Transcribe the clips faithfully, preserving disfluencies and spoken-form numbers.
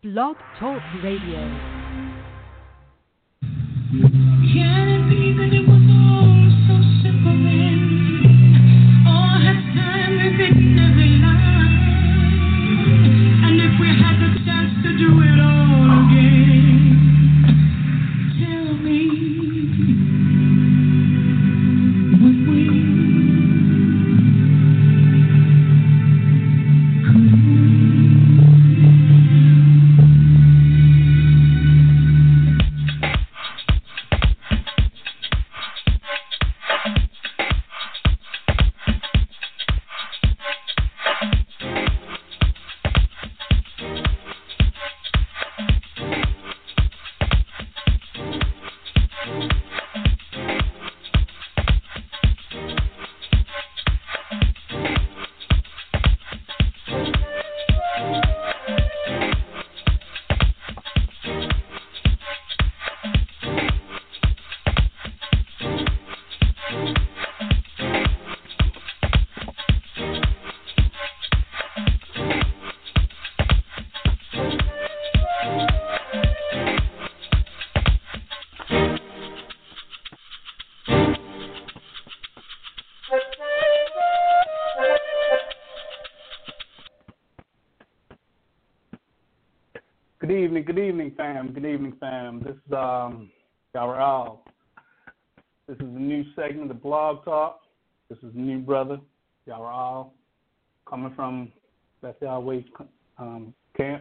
Blog Talk Radio. Can it be that it was all so simple then? All had time written every line. And if we had the chance to do it all again, tell me, would we? Good evening, good evening, fam. Good evening, fam. This is um, Yara Al. This is a new segment of Blog Talk. This is a new brother, Yara Al, coming from Beth Yahweh's um, camp.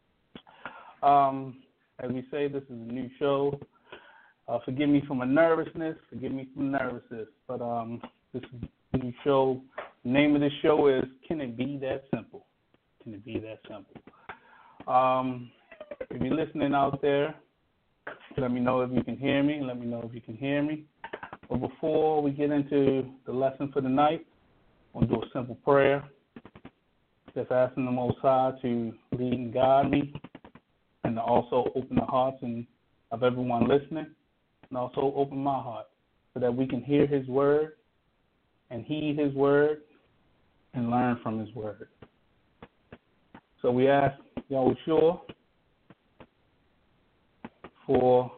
Um, as we say, this is a new show. Uh, forgive me for my nervousness. Forgive me for nervousness. But um, this is a new show. The name of this show is Can It Be That Simple? Can it be that simple? Um, if you're listening out there, let me know if you can hear me. Let me know if you can hear me. But before we get into the lesson for the night, I'm going to do a simple prayer. Just asking the Most High to lead and guide me, and to also open the hearts and of everyone listening, and also open my heart so that we can hear His word and heed His word and learn from His word. So we ask Yahweh Shua for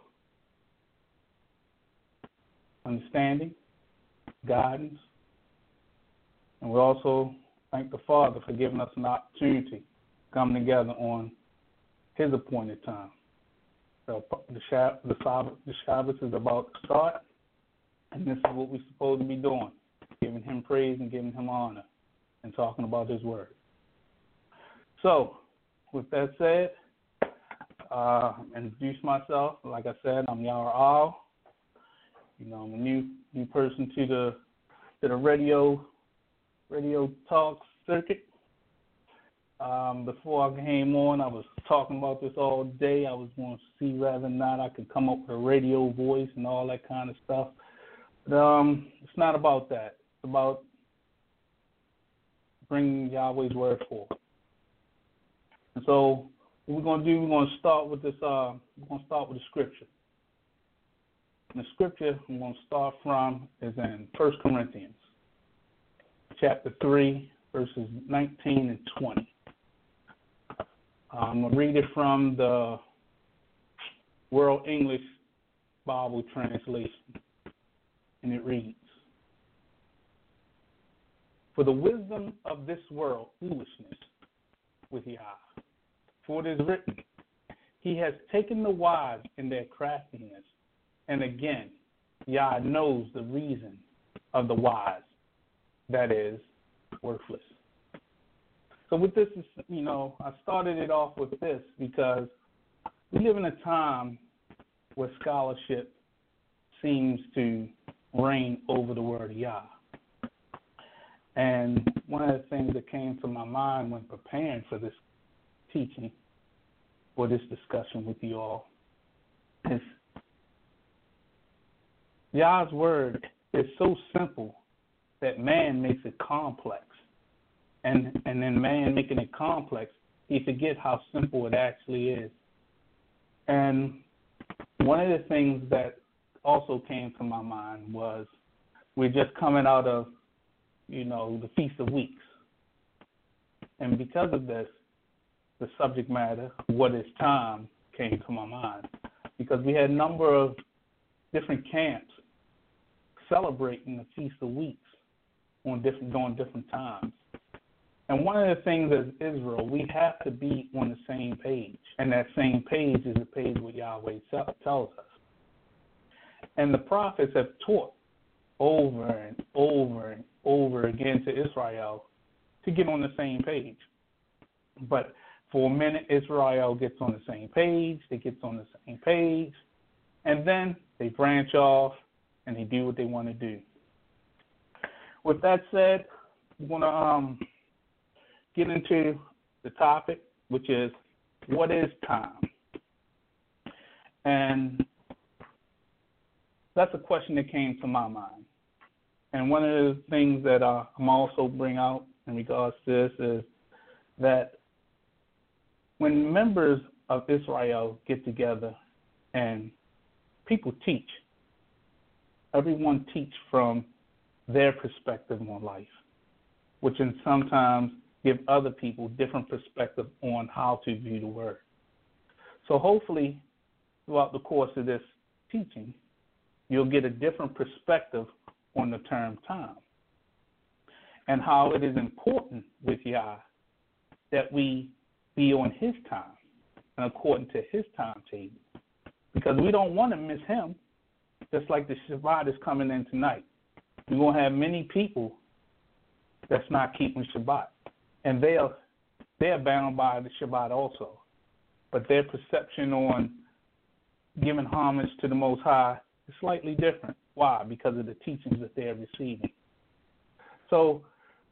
understanding, guidance, and we also thank the Father for giving us an opportunity to come together on His appointed time. So the Shabbat, the Sabbath, the Shabbat is about to start, and this is what we're supposed to be doing, giving Him praise and giving Him honor and talking about His word. So, with that said, uh, introduce myself. Like I said, I'm Yara Al. You know, I'm a new new person to the to the radio radio talk circuit. Um, before I came on, I was talking about this all day. I was going to see whether or not I could come up with a radio voice and all that kind of stuff. But um, it's not about that. It's about bringing Yahweh's word forth. And so what we're going to do, we're going to start with this, uh, we're going to start with the scripture. And the scripture I'm going to start from is in First Corinthians, chapter three, verses nineteen and twenty. I'm going to read it from the World English Bible Translation, and it reads, "For the wisdom of this world, foolishness with Yah. For it is written, He has taken the wise in their craftiness. And again, Yah knows the reason of the wise, that is, worthless." So with this, you know, I started it off with this because we live in a time where scholarship seems to reign over the word of Yah. And one of the things that came to my mind when preparing for this teaching or this discussion with you all is Yah's word is so simple that man makes it complex. And and then man making it complex, he forgets how simple it actually is. And one of the things that also came to my mind was we're just coming out of, you know, the Feast of Weeks. And because of this, the subject matter, what is time, came to my mind because we had a number of different camps celebrating the Feast of Weeks on different during different times. And one of the things as Israel, we have to be on the same page. And that same page is the page where Yahweh tells us. And the prophets have taught over and over and over again to Israel to get on the same page. But for a minute, Israel gets on the same page, they get on the same page, and then they branch off and they do what they want to do. With that said, we're going to um, get into the topic, which is, what is time? And that's a question that came to my mind. And one of the things that uh, I'm also bring out in regards to this is that when members of Israel get together and people teach, everyone teach from their perspective on life, which can sometimes give other people different perspective on how to view the word. So hopefully, throughout the course of this teaching, you'll get a different perspective on the term time and how it is important with Yah that we be on his time and according to his timetable, because we don't want to miss him, just like the Shabbat is coming in tonight. We're going to have many people that's not keeping Shabbat, and they are, they are bound by the Shabbat also, but their perception on giving homage to the Most High is slightly different. Why? Because of the teachings that they're receiving. So,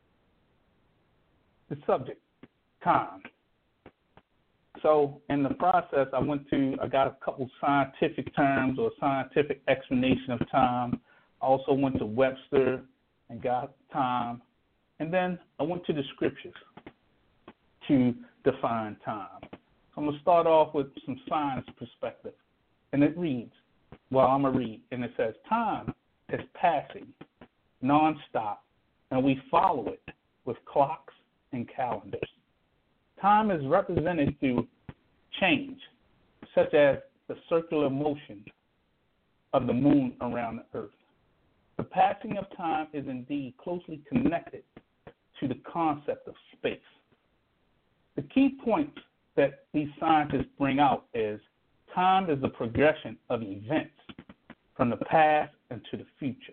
the subject, time. So, in the process, I went to, I got a couple scientific terms or scientific explanation of time. I also went to Webster and got time. And then I went to the scriptures to define time. So I'm going to start off with some science perspective. And it reads, well, I'm going to read, and it says, time is passing, nonstop, and we follow it with clocks and calendars. Time is represented through change, such as the circular motion of the moon around the earth. The passing of time is indeed closely connected to the concept of space. The key points that these scientists bring out is time is the progression of events from the past into the future.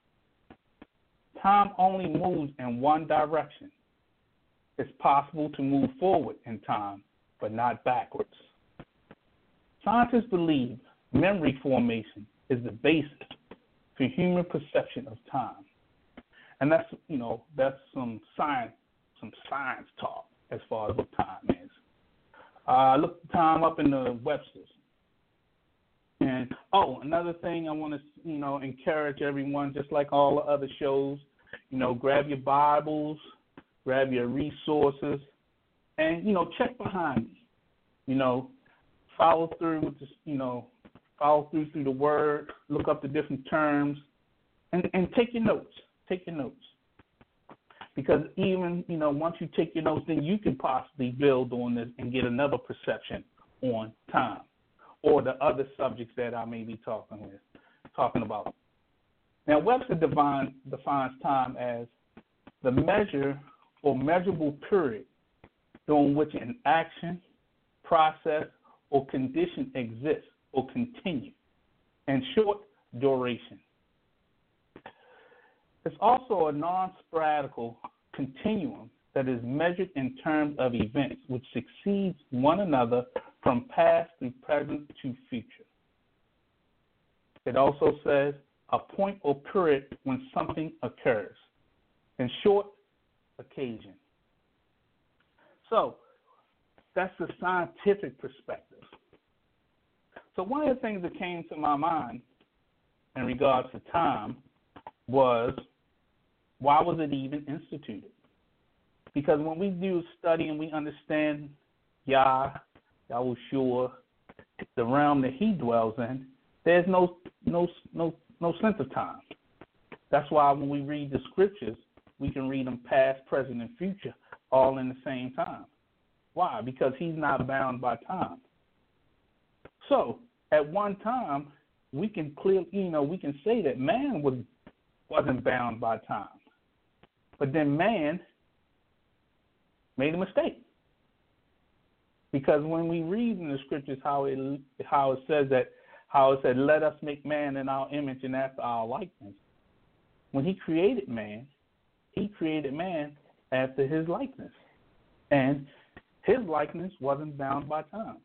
Time only moves in one direction. It's possible to move forward in time, but not backwards. Scientists believe memory formation is the basis for human perception of time. And that's, you know, that's some science, some science talk as far as what time is. Uh, I looked the time up in the Webster's. And, oh, another thing I want to, you know, encourage everyone, just like all the other shows, you know, grab your Bibles, grab your resources, and, you know, check behind me. You know, follow through with this, you know, follow through through the word, look up the different terms, and, and take your notes. Take your notes. Because even, you know, once you take your notes, then you can possibly build on this and get another perception on time or the other subjects that I may be talking with, talking about. Now, Webster defines, defines time as the measure or measurable period during which an action, process, or condition exists or continue, and short duration. It's also a non-sporadical continuum that is measured in terms of events which succeeds one another from past through present to future. It also says a point or period when something occurs. In short, occasion. So that's the scientific perspective. So one of the things that came to my mind in regards to time was, why was it even instituted? Because when we do study and we understand Yah, Yahushua, the realm that he dwells in, there's no no no no sense of time. That's why when we read the scriptures, we can read them past, present, and future all in the same time. Why? Because he's not bound by time. So at one time, we can clearly, you know, we can say that man was wasn't bound by time, but then man made a mistake. Because when we read in the scriptures how it how it says that how it said, "Let us make man in our image and after our likeness." When he created man, he created man after his likeness, and his likeness wasn't bound by time.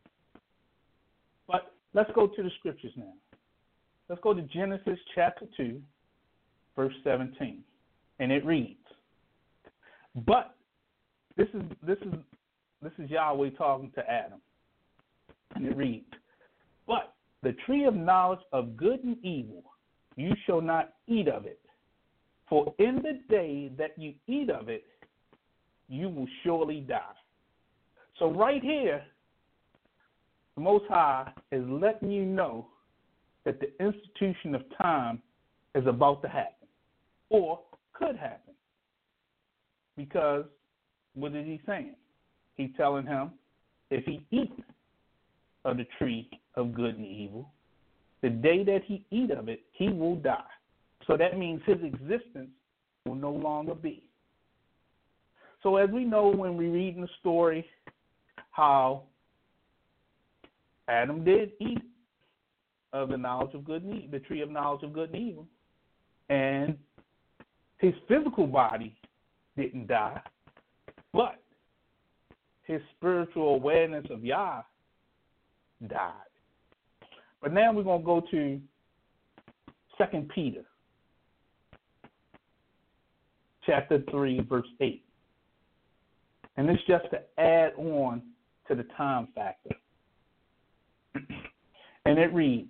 But let's go to the scriptures now. Let's go to Genesis chapter two, verse seventeen, and it reads, "But this is this is this is Yahweh talking to Adam, and it reads, but the tree of knowledge of good and evil, you shall not eat of it, for in the day that you eat of it, you will surely die." So right here, the Most High is letting you know that the institution of time is about to happen, or could happen. Because what is he saying? He's telling him, if he eats of the tree of good and evil, the day that he eat of it, he will die. So that means his existence will no longer be. So as we know when we read in the story how Adam did eat of the knowledge of good and evil, the tree of knowledge of good and evil, and his physical body didn't die, but his spiritual awareness of Yah died. But now we're going to go to Second Peter chapter three, verse eight. And it's just to add on to the time factor. And it reads,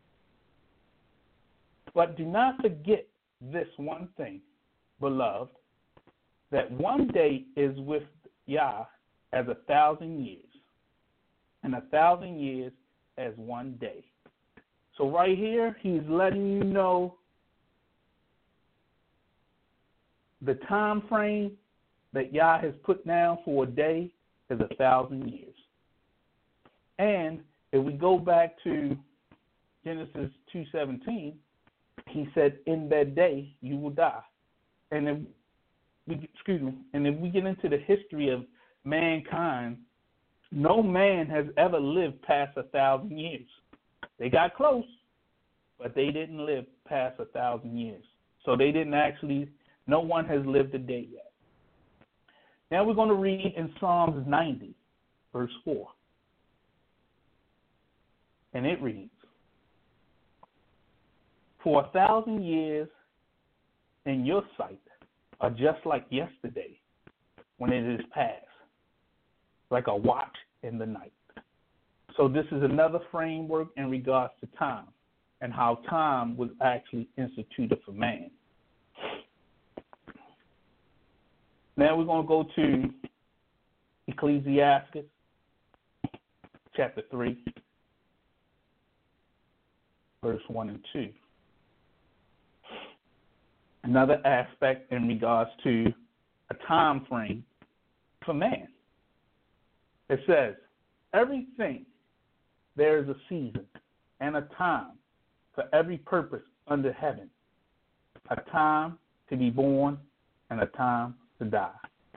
"But do not forget this one thing, beloved, that one day is with Yah as a thousand years, and a thousand years as one day." So right here, he's letting you know the time frame that Yah has put down for a day is a thousand years. And if we go back to Genesis two seventeen, he said, "In that day you will die." And if we, excuse me, and if we get into the history of mankind, no man has ever lived past a thousand years. They got close, but they didn't live past a thousand years. So they didn't actually, no one has lived a day yet. Now we're going to read in Psalms ninety, verse four. And it reads, "For a thousand years in your sight are just like yesterday when it is past, like a watch in the night." So this is another framework in regards to time and how time was actually instituted for man. Now we're going to go to Ecclesiastes chapter three, verse one and two. Another aspect in regards to a time frame for man. It says, "Everything there is a season and a time for every purpose under heaven, a time to be born and a time to die."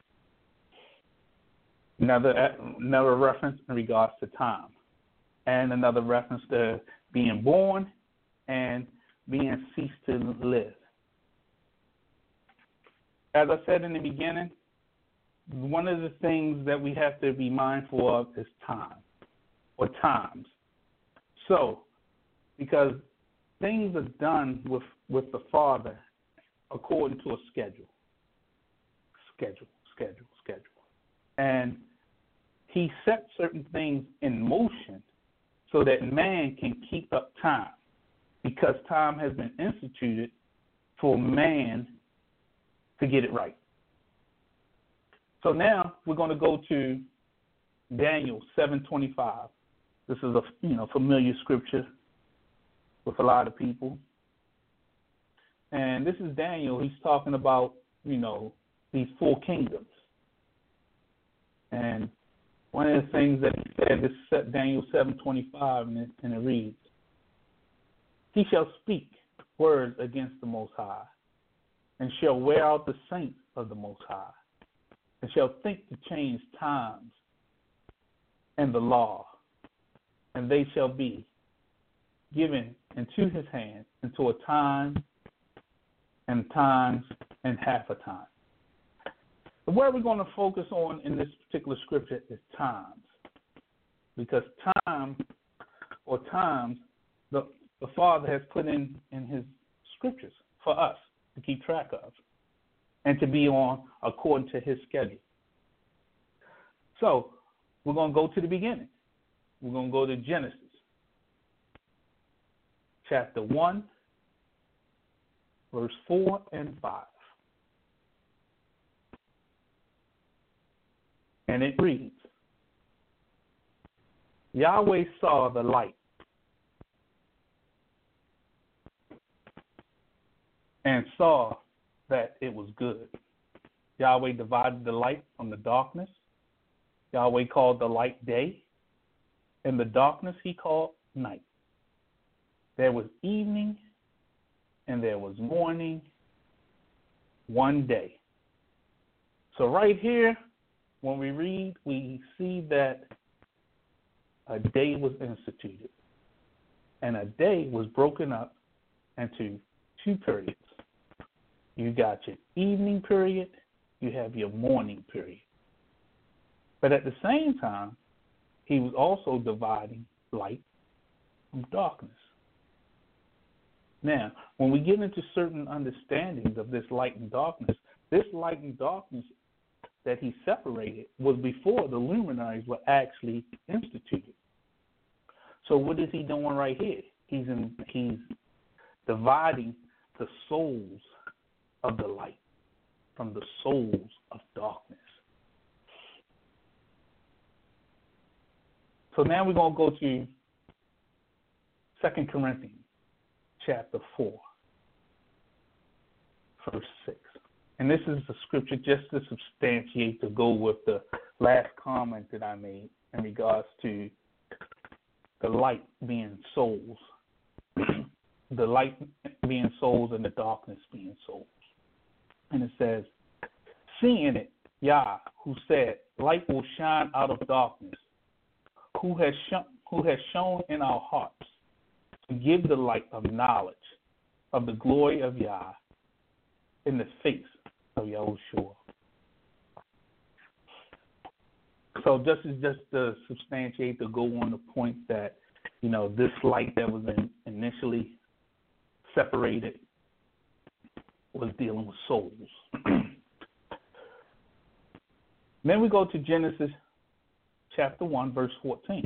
Another another reference in regards to time, and another reference to being born and being ceased to live. As I said in the beginning, one of the things that we have to be mindful of is time, or times. So, because things are done with, with the Father according to a schedule. Schedule, schedule, schedule. And he set certain things in motion so that man can keep up time, because time has been instituted for man to get it right. So now we're going to go to Daniel seven twenty-five. This is a you know familiar scripture with a lot of people. And this is Daniel. He's talking about, you know, these four kingdoms. And One of the things that he said is Daniel seven twenty-five, and it, and it reads, "He shall speak words against the Most High, and shall wear out the saints of the Most High, and shall think to change times and the law, and they shall be given into his hand into a time and times and half a time." The word we're going to focus on in this particular scripture is times, because time or times the, the Father has put in, in his scriptures for us to keep track of and to be on according to his schedule. So we're going to go to the beginning. We're going to go to Genesis chapter one, verse four and five. And it reads, "Yahweh saw the light, and saw that it was good." Yahweh divided the light from the darkness. Yahweh called the light day, and the darkness he called night. There was evening, and there was morning, one day. So right here, when we read, we see that a day was instituted, and a day was broken up into two periods. You got your evening period, you have your morning period. But at the same time, he was also dividing light from darkness. Now, when we get into certain understandings of this light and darkness, this light and darkness that he separated was before the luminaries were actually instituted. So what is he doing right here? He's in, he's dividing the souls of the light from the souls of darkness. So now we're going to go to Second Corinthians chapter four, verse six. And this is the scripture just to substantiate, to go with the last comment that I made in regards to the light being souls, the light being souls and the darkness being souls. And it says, "Seeing it, Yah, who said, light will shine out of darkness, who has shown, who has shown in our hearts to give the light of knowledge of the glory of Yah in the face of Yahushua." So this is just to substantiate, to go on the point that, you know, this light that was in, initially separated was dealing with souls. Then we go to Genesis chapter one, verse fourteen.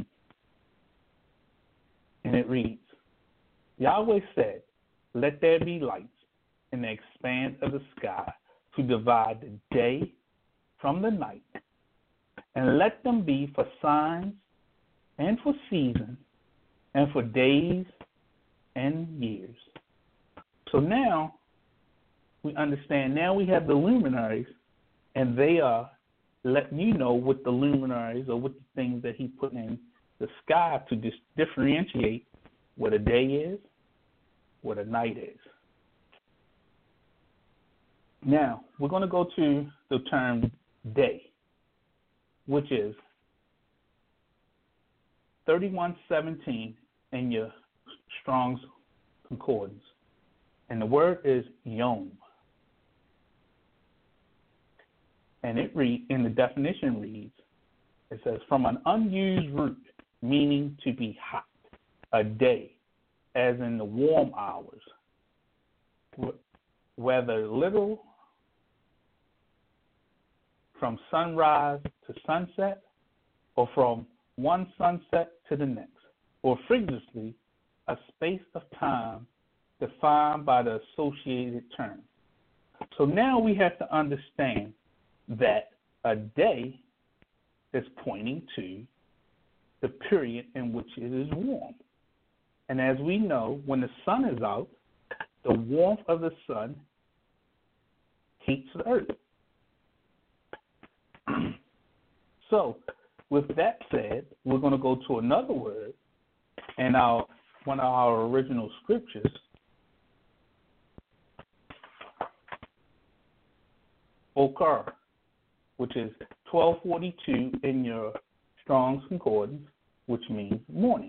And it reads, "Yahweh said, let there be lights in the expanse of the sky to divide the day from the night, and let them be for signs and for seasons and for days and years." So now we understand, now we have the luminaries, and they are letting you know what the luminaries or what the things that he put in the sky to dis- differentiate what a day is, what a night is. Now, we're going to go to the term day, which is thirty-one seventeen in your Strong's Concordance. And the word is yom. And it read, in the definition reads, it says, from an unused root, meaning to be hot, a day, as in the warm hours, whether literal from sunrise to sunset, or from one sunset to the next, or figuratively, a space of time defined by the associated term. So now we have to understand that a day is pointing to the period in which it is warm. And as we know, when the sun is out, the warmth of the sun heats the earth. So with that said, we're going to go to another word in our one of our original scriptures. Bokar, which is twelve forty-two in your Strong's Concordance, which means morning.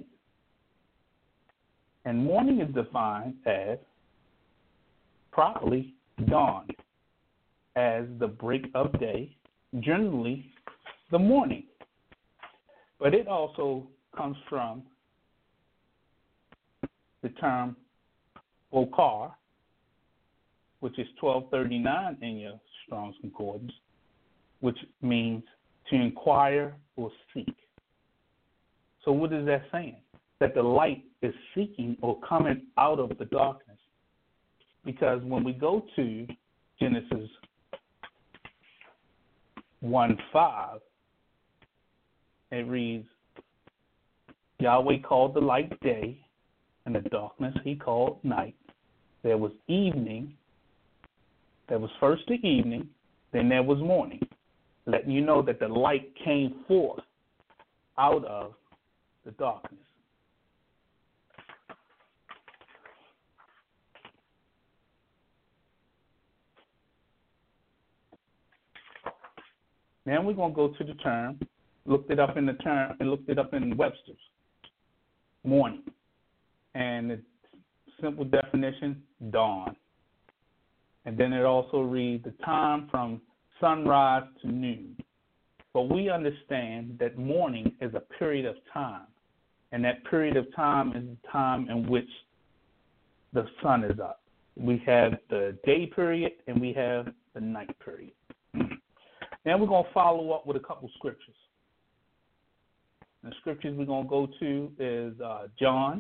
And morning is defined as properly dawn, as the break of day, generally the morning. But it also comes from the term Bokar, which is twelve thirty-nine in your Strong's Concordance, which means to inquire or seek. So what is that saying? That the light is seeking or coming out of the darkness. Because when we go to Genesis one five, it reads, Yahweh called the light day, and the darkness he called night. There was evening, there was first the evening, then there was morning, letting you know that the light came forth out of the darkness. Now we're going to go to the term, looked it up in the term, and looked it up in Webster's, morning. And the simple definition, dawn. And then it also reads the time from sunrise to noon. But we understand that morning is a period of time. And that period of time is the time in which the sun is up. We have the day period and we have the night period. Now we're going to follow up with a couple scriptures. The scriptures we're going to go to is uh, John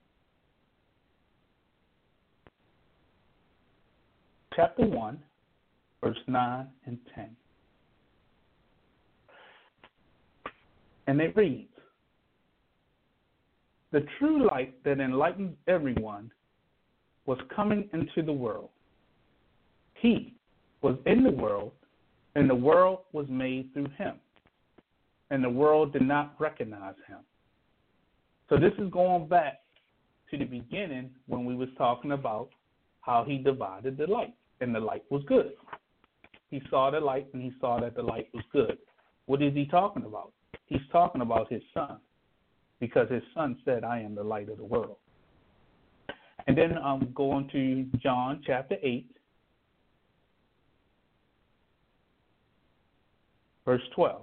chapter one, verse nine and ten. And it reads, the true light that enlightens everyone was coming into the world. He was in the world, and the world was made through him, and the world did not recognize him. So this is going back to the beginning when we was talking about how he divided the light, and the light was good. He saw the light, and he saw that the light was good. What is he talking about? He's talking about his son, because his son said, I am the light of the world. And then I'm um, going to John chapter eight, verse twelve.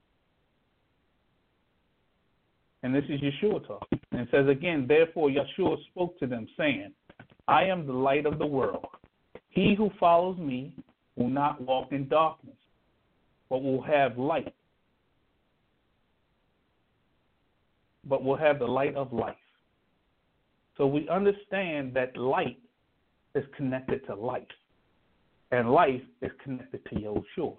And this is Yeshua talking. And it says again, therefore Yeshua spoke to them, saying, I am the light of the world. He who follows me will not walk in darkness, but will have light, but will have the light of life. So we understand that light is connected to life, and life is connected to Yeshua.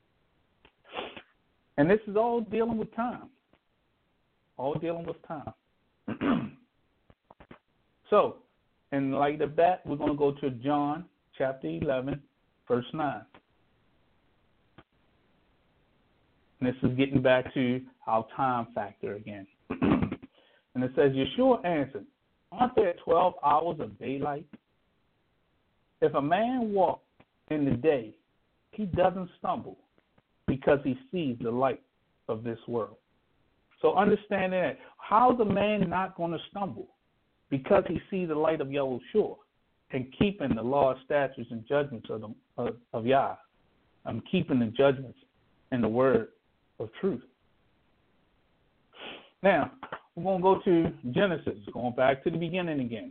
And this is all dealing with time. All dealing with time. So, in light of that, we're going to go to John chapter eleven, verse nine. And this is getting back to our time factor again. And it says, Yeshua answered, aren't there twelve hours of daylight? If a man walks in the day, he doesn't stumble because he sees the light of this world. So understanding that, how's a man not going to stumble? Because he sees the light of Yahushua and keeping the law, statutes, and judgments of, the, of, of Yah. I'm keeping the judgments and the word of truth. Now, we're going to go to Genesis, going back to the beginning again.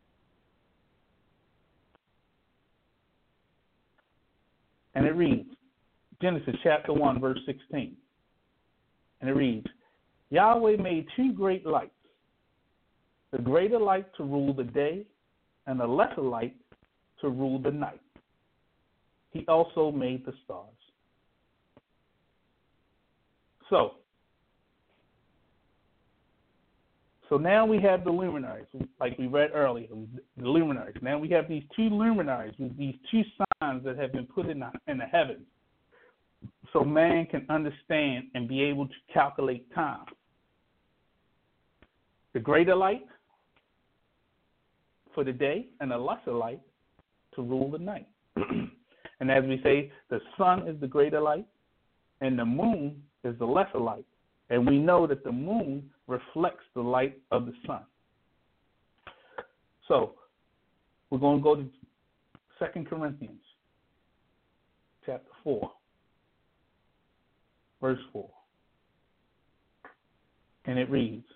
And it reads, Genesis chapter one, verse sixteen. And it reads, Yahweh made two great lights, the greater light to rule the day, and the lesser light to rule the night. He also made the stars. So, so now we have the luminaries, like we read earlier, the luminaries. Now we have these two luminaries, these two signs that have been put in the, in the heavens. so man can understand and be able to calculate time. The greater light for the day and the lesser light to rule the night. And as we say, the sun is the greater light and the moon is the lesser light. And we know that the moon reflects the light of the sun. So we're going to go to Second Corinthians chapter four, verse four. And it reads,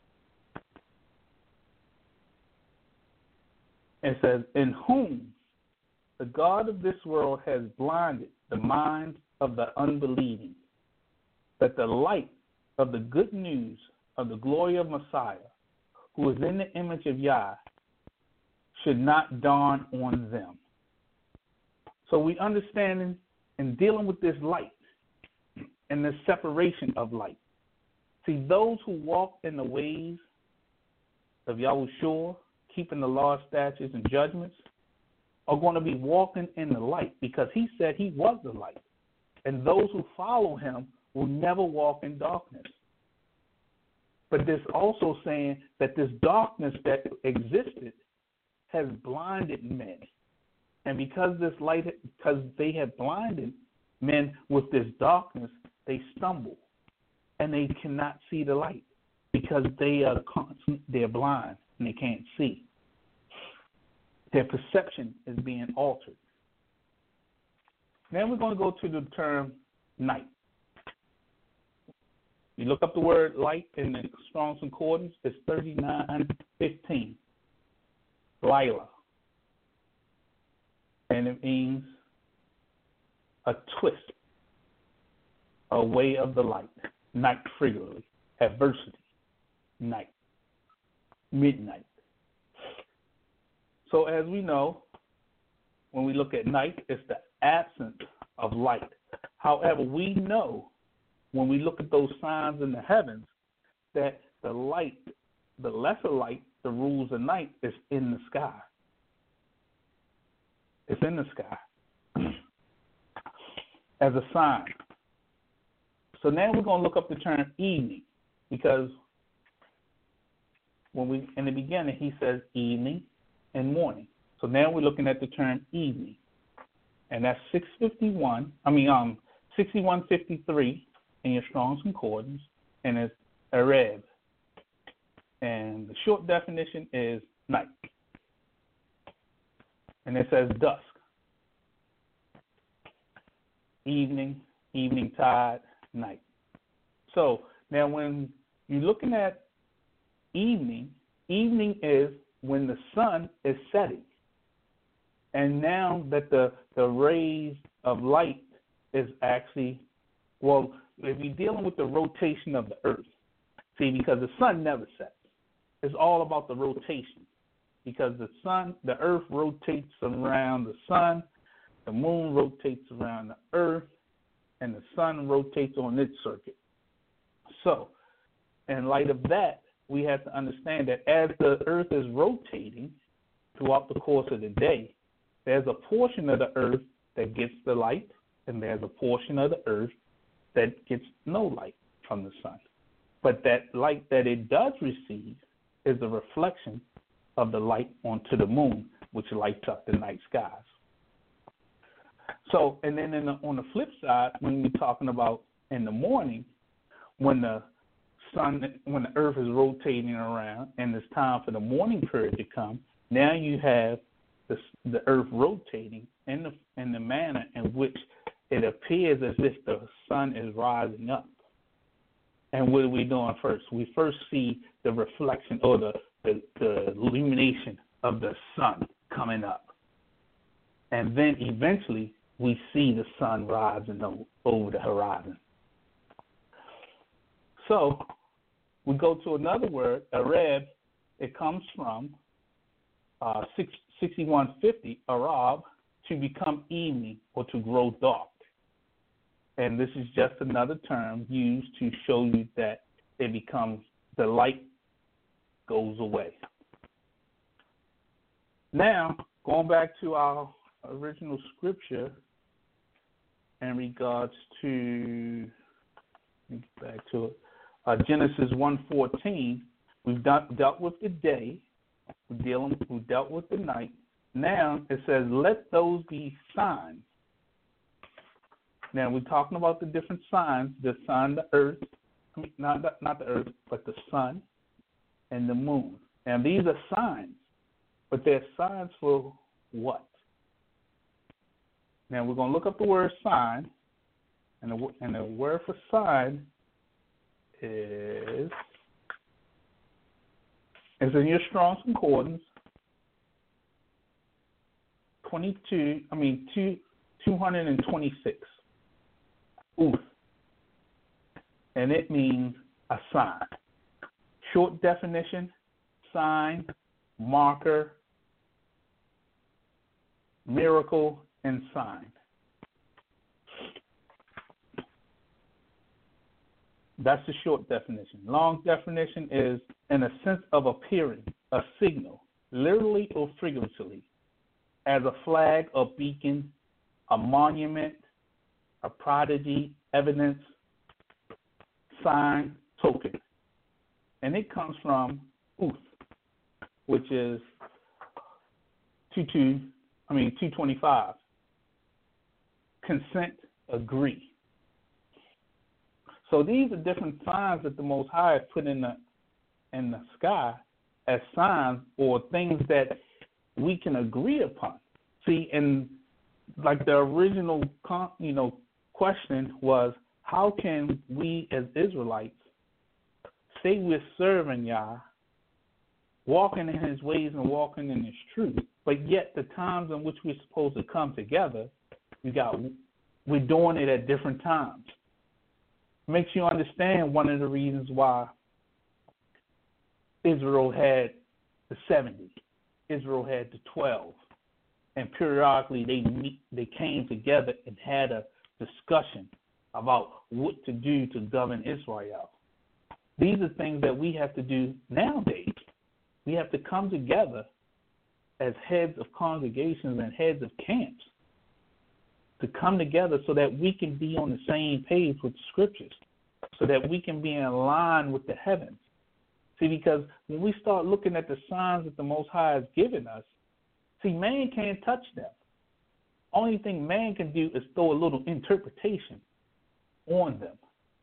it says, in whom the God of this world has blinded the minds of the unbelieving, that the light of the good news of the glory of Messiah, who is in the image of Yah, should not dawn on them. So we understand in dealing with this light and the separation of light. See, those who walk in the ways of Yahushua, keeping the law, statutes, and judgments, are going to be walking in the light because he said he was the light. And those who follow him will never walk in darkness. But this also saying that this darkness that existed has blinded men. And because this light, because they have blinded men with this darkness, they stumble and they cannot see the light because they are constant, they're blind and they can't see. Their perception is being altered. Then we're going to go to the term night. You look up the word light in the Strong's Concordance, it's thirty-nine fifteen. Lila. And it means a twist, a way of the light. Night figuratively. Adversity. Night. Midnight. So as we know, when we look at night, it's the absence of light. However, we know when we look at those signs in the heavens that the light, the lesser light, the rules of night is in the sky. It's in the sky as a sign. So now we're going to look up the term evening because when we in the beginning he says evening and morning. So now we're looking at the term evening, and that's six fifty-one. I mean, um, sixty-one fifty-three in your Strong's Concordance, and it's Arab. And the short definition is night. And it says dusk, evening, evening tide, night. So now when you're looking at evening, evening is when the sun is setting. And now that the, the rays of light is actually, well, if you're dealing with the rotation of the earth, see, because the sun never sets. It's all about the rotation. Because the sun, the earth rotates around the sun, the moon rotates around the earth, and the sun rotates on its circuit. So, in light of that, we have to understand that as the earth is rotating throughout the course of the day, there's a portion of the earth that gets the light, and there's a portion of the earth that gets no light from the sun. But that light that it does receive is a reflection of the light onto the moon, which lights up the night skies. So, and then in the, on the flip side, when we're talking about in the morning, when the sun, when the earth is rotating around and it's time for the morning period to come, now you have the, the earth rotating in the in the manner in which it appears as if the sun is rising up. And what are we doing first? We first see the reflection or the, the, the illumination of the sun coming up. And then eventually we see the sun rising over the horizon. So we go to another word, Arab. It comes from uh, sixty-one fifty, Arab, to become evening or to grow dark. And this is just another term used to show you that it becomes, the light goes away. Now, going back to our original scripture in regards to, let me get back to it, uh, Genesis one fourteen, we've done, dealt with the day, we're dealing, we dealt with the night. Now it says, let those be signs. Now we're talking about the different signs, the sun, the earth, I mean, not, the, not the earth, but the sun and the moon. And these are signs, but they're signs for what? Now we're going to look up the word sign, and the, and the word for sign is, is in your Strong's Concordance, twenty-two, I mean, two, two hundred twenty-six. Uth. And it means a sign. Short definition, sign, marker, miracle, and sign. That's the short definition. Long definition is in a sense of appearing, a signal, literally or figuratively, as a flag or beacon, a monument, a prodigy, evidence, sign, token. And it comes from Uth, which is two two, I mean two twenty-five. Consent, agree. So these are different signs that the Most High has put in the in the sky as signs or things that we can agree upon. See, and like the original, you know, question was, how can we as Israelites say we're serving Yah, walking in His ways and walking in His truth, but yet the times in which we're supposed to come together, we got we're doing it at different times. Makes you understand one of the reasons why Israel had the seventy, Israel had the twelve, and periodically they meet, they came together and had a discussion about what to do to govern Israel. These are things that we have to do nowadays. We have to come together as heads of congregations and heads of camps to come together so that we can be on the same page with the scriptures, so that we can be in line with the heavens. See, because when we start looking at the signs that the Most High has given us, see, man can't touch them. Only thing man can do is throw a little interpretation on them.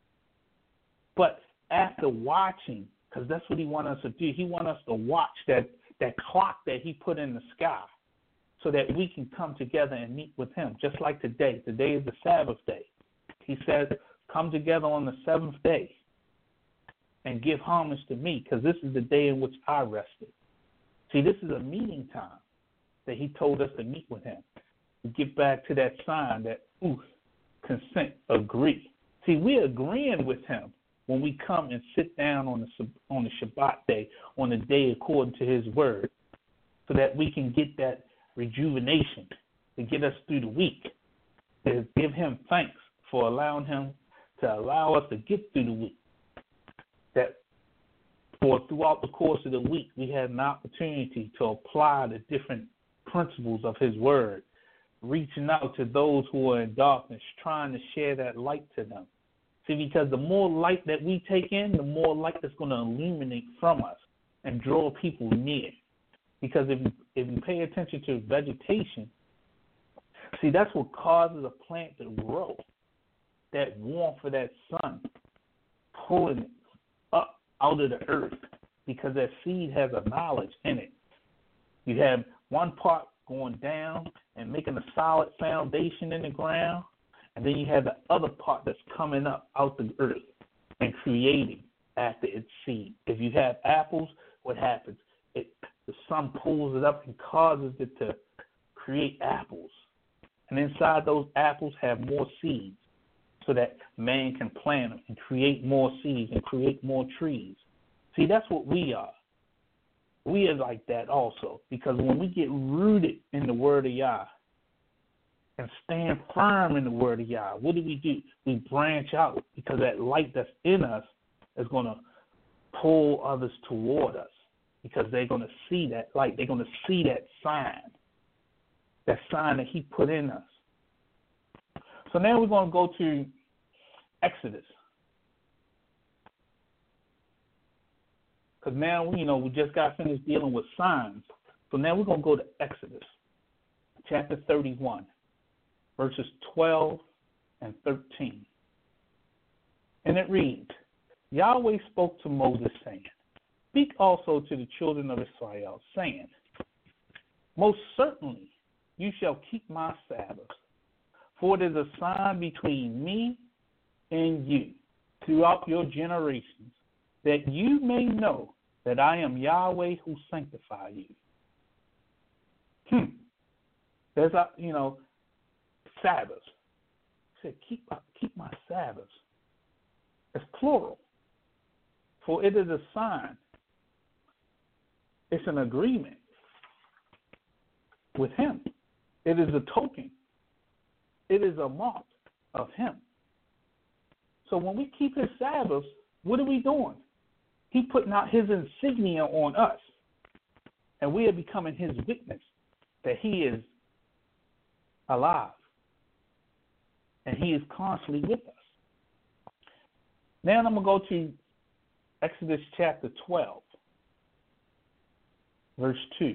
But after watching, because that's what he wants us to do, he wants us to watch that, that clock that he put in the sky so that we can come together and meet with him, just like today. Today is the Sabbath day. He says, come together on the seventh day and give homage to me, because this is the day in which I rested. See, this is a meeting time that he told us to meet with him. We get back to that sign, that oof, consent, agree. See, we're agreeing with him when we come and sit down on the on the Shabbat day, on the day according to his word, so that we can get that rejuvenation to get us through the week, to give him thanks for allowing him to allow us to get through the week. That for throughout the course of the week, we had an opportunity to apply the different principles of his word, reaching out to those who are in darkness, trying to share that light to them. See, because the more light that we take in, the more light that's going to illuminate from us and draw people near. Because if you, if you pay attention to vegetation, see, that's what causes a plant to grow. That warmth of that sun pulling it up out of the earth, because that seed has a knowledge in it. You have one part going down and making a solid foundation in the ground, and then you have the other part that's coming up out the earth and creating after its seed. If you have apples, what happens? It, the sun pulls it up and causes it to create apples. And inside those apples have more seeds so that man can plant them and create more seeds and create more trees. See, that's what we are. We are like that also, because when we get rooted in the word of Yah and stand firm in the word of Yah, what do we do? We branch out, because that light that's in us is going to pull others toward us, because they're going to see that light. They're going to see that sign, that sign that he put in us. So now we're going to go to Exodus. Because now, you know, we just got finished dealing with signs. So now we're going to go to Exodus, chapter thirty-one, verses twelve and thirteen. And it reads, Yahweh spoke to Moses, saying, Speak also to the children of Israel, saying, Most certainly you shall keep my Sabbaths, for it is a sign between me and you throughout your generations, that you may know that I am Yahweh who sanctify you. Hmm. There's a, you know, Sabbaths. He said, keep, keep my Sabbaths. It's plural. For it is a sign. It's an agreement with him. It is a token. It is a mark of him. So when we keep his Sabbaths, what are we doing? He's putting out his insignia on us. And we are becoming his witness that he is alive. And he is constantly with us. Now I'm going to go to Exodus chapter twelve, verse two.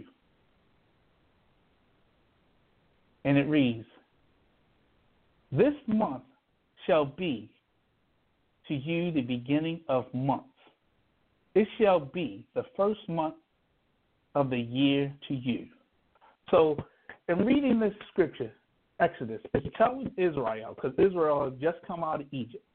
And it reads, This month shall be to you the beginning of months. It shall be the first month of the year to you. So, in reading this scripture, Exodus, it's telling Israel, because Israel had just come out of Egypt.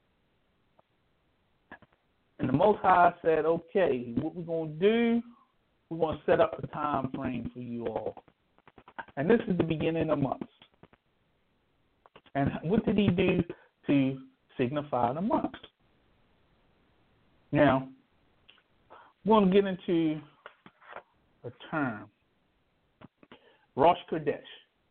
And the Most High said, okay, what we're going to do, we're going to set up a time frame for you all. And this is the beginning of months. And what did he do to signify the months? Now, we're going to get into a term, Rosh Chodesh.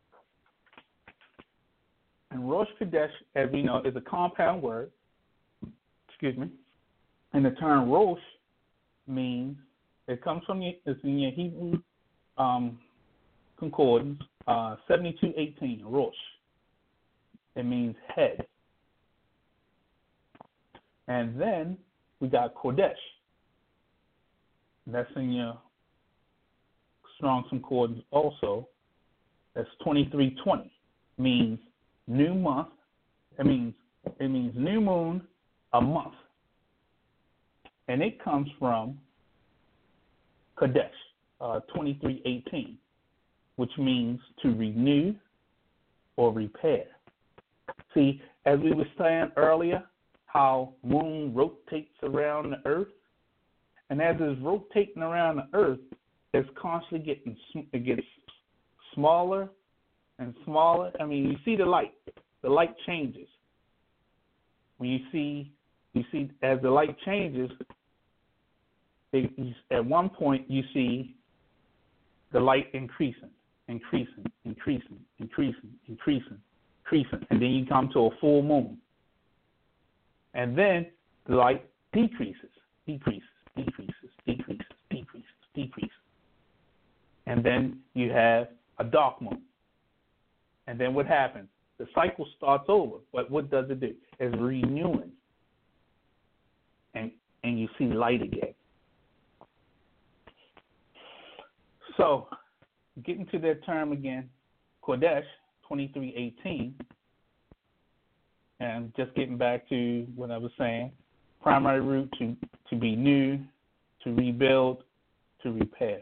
And Rosh Chodesh, as we know, is a compound word. Excuse me. And the term Rosh means, it comes from, it's in your Hebrew um, concordance, uh, seventy-two eighteen, Rosh. It means head. And then we got Kodesh. That's in your Strong's Concordance also. That's twenty-three twenty. Means new month. It means it means new moon, a month. And it comes from Kodesh, uh, twenty-three eighteen, which means to renew or repair. See, as we were saying earlier, how moon rotates around the earth, and as it's rotating around the earth, it's constantly getting it gets smaller and smaller. I mean, you see the light. The light changes. When you see you see as the light changes, it, at one point you see the light increasing, increasing, increasing, increasing, increasing, increasing, and then you come to a full moon. And then the light decreases, decreases, decreases, decreases, decreases, decreases. And then you have a dark moon. And then what happens? The cycle starts over. But what does it do? It's renewing. And and you see light again. So, getting to that term again, Kodesh, twenty-three eighteen, and just getting back to what I was saying, primary root to, to be new, to rebuild, to repair.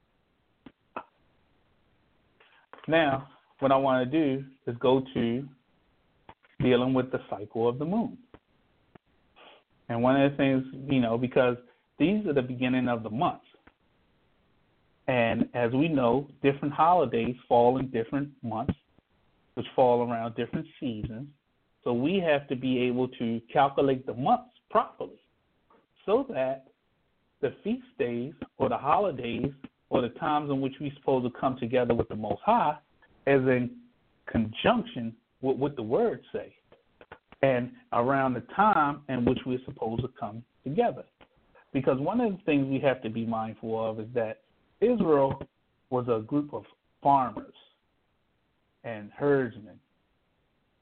Now, what I want to do is go to dealing with the cycle of the moon. And one of the things, you know, because these are the beginning of the months. And as we know, different holidays fall in different months, which fall around different seasons. So we have to be able to calculate the months properly so that the feast days or the holidays or the times in which we're supposed to come together with the Most High is in conjunction with what the words say and around the time in which we're supposed to come together. Because one of the things we have to be mindful of is that Israel was a group of farmers and herdsmen.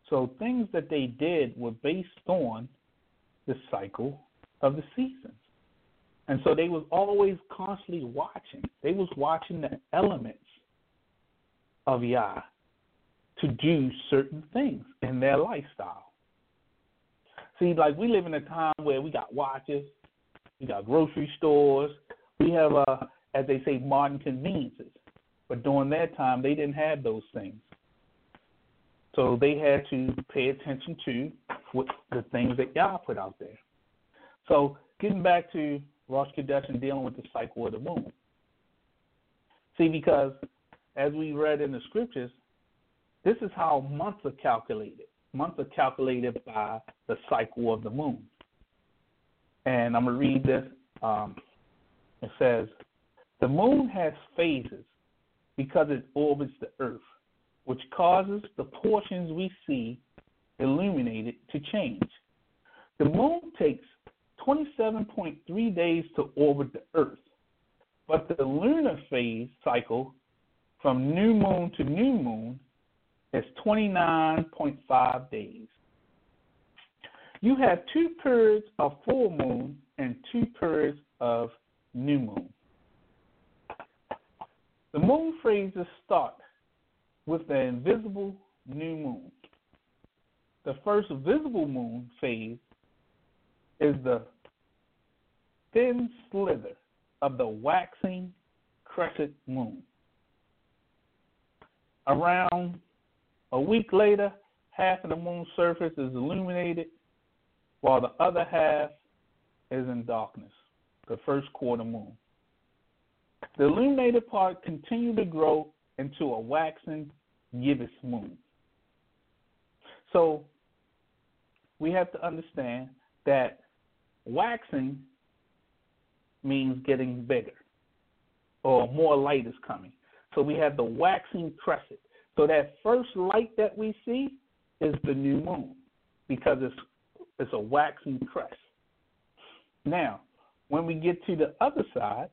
So things that they did were based on the cycle of the seasons. And so they was always constantly watching. They was watching the elements of Yah to do certain things in their lifestyle. See, like we live in a time where we got watches, we got grocery stores, we have, uh, as they say, modern conveniences. But during that time, they didn't have those things. So they had to pay attention to what the things that Yah put out there. So getting back to Rosh Chodesh and dealing with the cycle of the moon. See, because as we read in the scriptures, this is how months are calculated. Months are calculated by the cycle of the moon. And I'm going to read this. Um, it says, the moon has phases because it orbits the earth, which causes the portions we see illuminated to change. The moon takes twenty-seven point three days to orbit the earth, but the lunar phase cycle from new moon to new moon is twenty-nine point five days. You have two periods of full moon and two periods of new moon. The moon phases start with the invisible new moon. The first visible moon phase is the thin slither of the waxing crescent moon. Around a week later, half of the moon's surface is illuminated, while the other half is in darkness, the first quarter moon. The illuminated part continues to grow into a waxing gibbous moon. So we have to understand that waxing means getting bigger or more light is coming. So we have the waxing crescent. So that first light that we see is the new moon because it's it's a waxing crest. Now, when we get to the other side,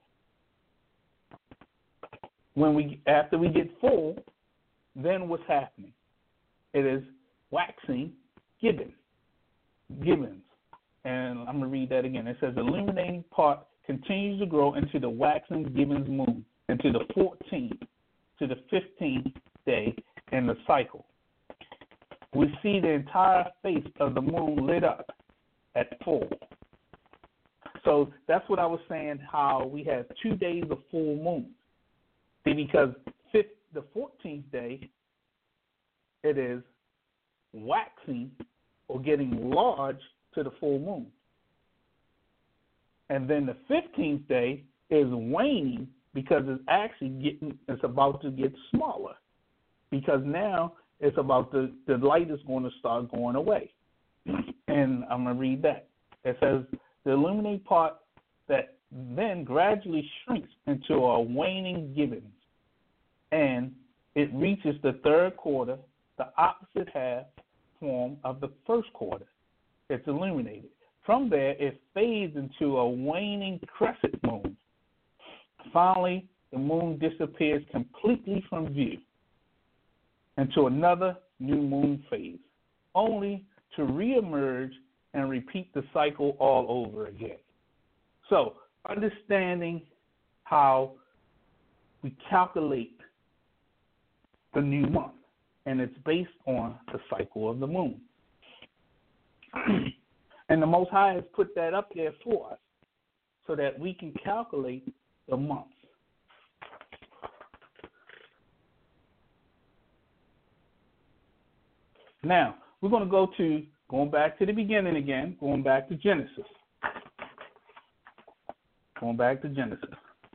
when we after we get full, then what's happening? It is waxing gibbons. Gibbons. And I'm going to read that again. It says the illuminating part continues to grow into the waxing gibbons moon, into the fourteenth to the fifteenth day in the cycle. We see the entire face of the moon lit up at full. So that's what I was saying, how we have two days of full moon. See, because fifth, the fourteenth day, it is waxing or getting large to the full moon. And then the fifteenth day is waning because it's actually getting, it's about to get smaller. Because now it's about the, the light is going to start going away. And I'm going to read that. It says, the illuminating part that then gradually shrinks into a waning gibbons, and it reaches the third quarter, the opposite half form of the first quarter. It's illuminated. From there, it fades into a waning crescent moon. Finally, the moon disappears completely from view into another new moon phase, only to reemerge and repeat the cycle all over again. So, understanding how we calculate the new month, and it's based on the cycle of the moon. And the Most High has put that up there for us so that we can calculate the months. Now, we're going to go to, going back to the beginning again, going back to Genesis. Going back to Genesis.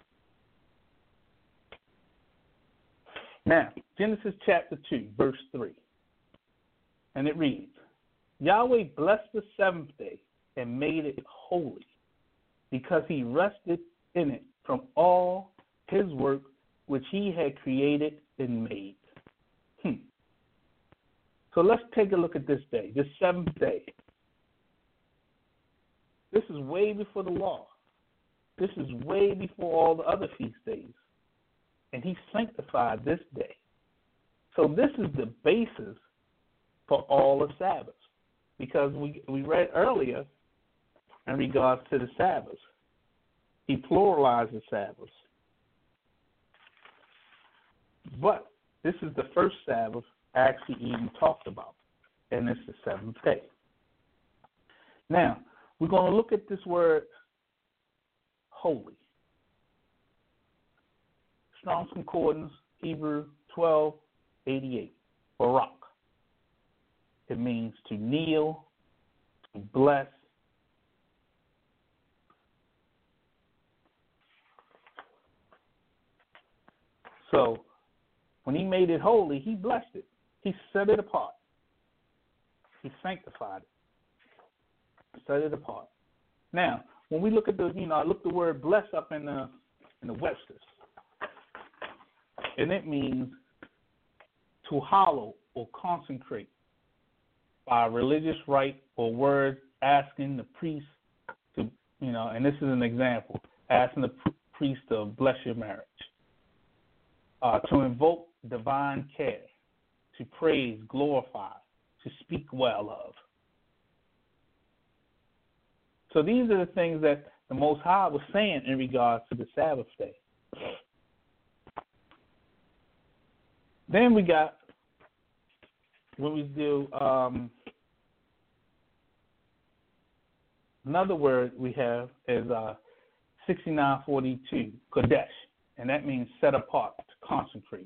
Now, Genesis chapter two, verse three. And it reads, Yahweh blessed the seventh day and made it holy, because he rested in it from all his work which he had created and made. Hmm. So let's take a look at this day, this seventh day. This is way before the law. This is way before all the other feast days. And he sanctified this day. So this is the basis for all the Sabbaths. Because we, we read earlier in regards to the Sabbaths, he pluralized the Sabbaths. But this is the first Sabbath actually even talked about, and it's the seventh day. Now, we're going to look at this word holy. Strong's Concordance, Hebrew twelve eighty-eight, Barak. It means to kneel, to bless. So, when he made it holy, he blessed it. He set it apart. He sanctified it. Set it apart. Now, when we look at the, you know, I look the word bless up in the in the Webster's, and it means to hallow or consecrate by a religious rite or word, asking the priest to, you know, and this is an example, asking the priest to bless your marriage, uh, to invoke divine care, to praise, glorify, to speak well of. So these are the things that the Most High was saying in regards to the Sabbath day. Then we got when we do um, another word we have is uh, sixty-nine forty-two, Kodesh, and that means set apart, to consecrate.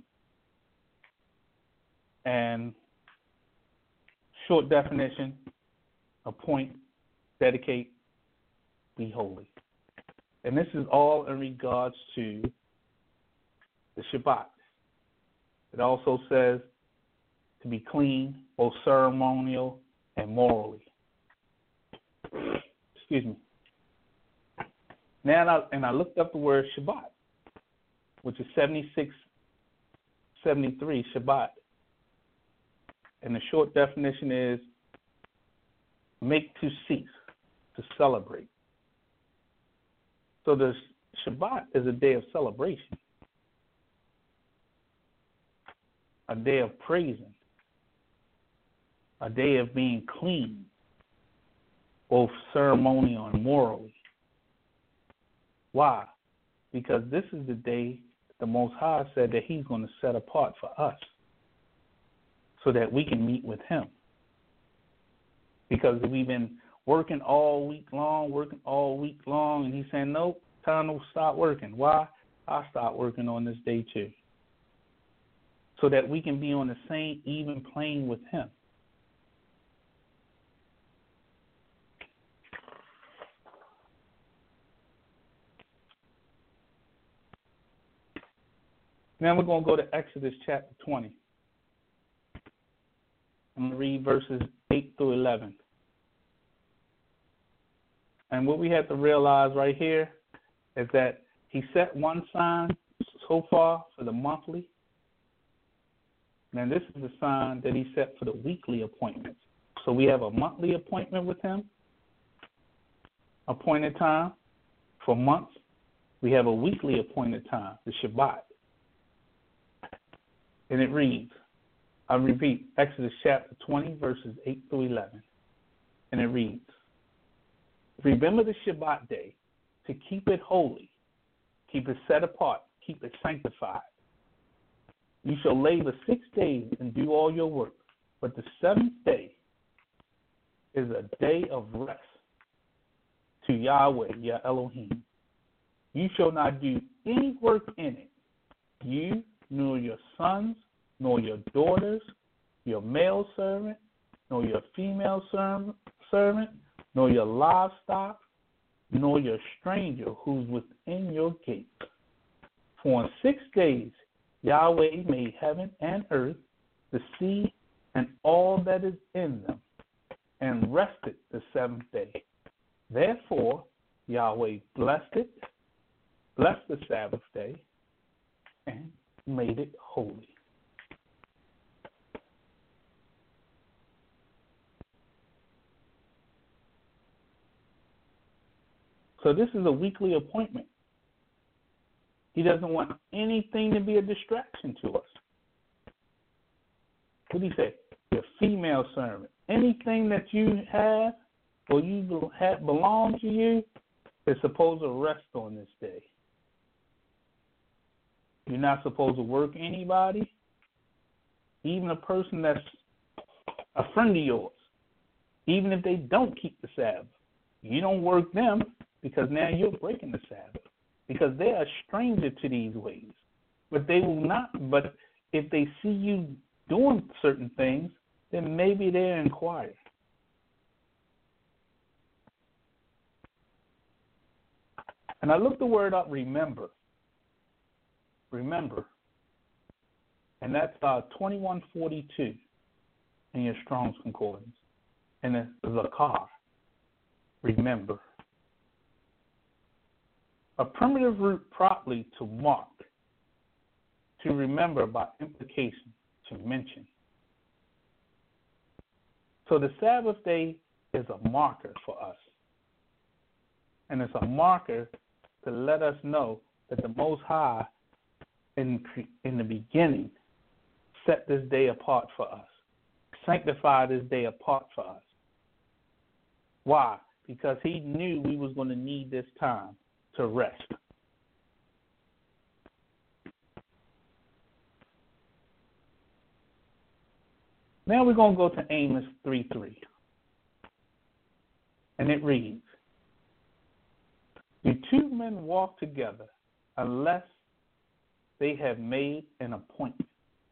And short definition, appoint, dedicate, be holy. And this is all in regards to the Shabbat. It also says to be clean, both ceremonial and morally. Excuse me. Now, and I, and I looked up the word Shabbat, which is seventy-six seventy-three, Shabbat. And the short definition is make to cease, to celebrate. So the Shabbat is a day of celebration, a day of praising, a day of being clean, both ceremonial and morally. Why? Because this is the day the Most High said that he's going to set apart for us so that we can meet with him. Because we've been working all week long, working all week long, and he's saying, nope, time to stop working. Why? I start working on this day too. So that we can be on the same even plane with him. Now we're going to go to Exodus chapter twenty. I'm going to read verses eight through eleven. And what we have to realize right here is that he set one sign so far for the monthly. And this is the sign that he set for the weekly appointments. So we have a monthly appointment with him, appointed time for months. We have a weekly appointed time, the Shabbat. And it reads, I repeat, Exodus chapter twenty, verses eight through eleven. And it reads, remember the Shabbat day to keep it holy, keep it set apart, keep it sanctified. You shall labor six days and do all your work, but the seventh day is a day of rest to Yahweh, your Elohim. You shall not do any work in it, you nor your sons, nor your daughters, your male servant, nor your female servant, nor your livestock, nor your stranger who's within your gates. For in six days Yahweh made heaven and earth, the sea, and all that is in them, and rested the seventh day. Therefore Yahweh blessed it, blessed the Sabbath day, and made it holy. So this is a weekly appointment. He doesn't want anything to be a distraction to us. What did he say? your female servant, anything that you have or you have belong to you is supposed to rest on this day. You're not supposed to work anybody, even a person that's a friend of yours, even if they don't keep the Sabbath. You don't work them because now you're breaking the Sabbath because they are a stranger to these ways. But they will not. But if they see you doing certain things, then maybe they'll inquire. And I looked the word up, remember. Remember. And that's uh, twenty-one forty-two in your Strong's Concordance. And it's zakar, remember. A primitive root properly to mark, to remember by implication, to mention. So the Sabbath day is a marker for us. And it's a marker to let us know that the Most High in, in the beginning set this day apart for us, sanctified this day apart for us. Why? Because he knew we was going to need this time to rest. Now we're going to go to Amos three three. And it reads, "Do two men walk together unless they have made an appointment?"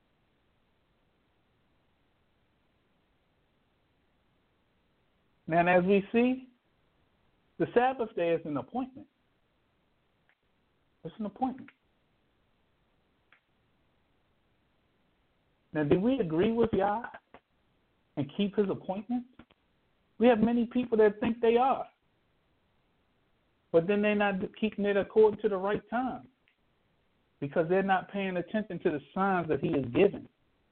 Now, as we see, the Sabbath day is an appointment. It's an appointment. Now, do we agree with Yah and keep his appointments? We have many people that think they are, but then they're not keeping it according to the right time because they're not paying attention to the signs that he has given.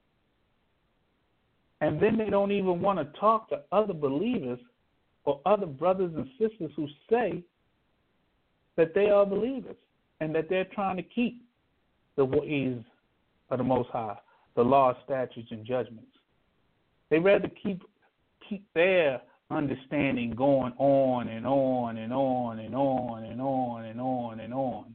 And then they don't even want to talk to other believers or other brothers and sisters who say that they are believers and that they're trying to keep the ways of the Most High, the law, statutes, and judgments. They rather keep keep their understanding going on and on and on and on and on and on and on.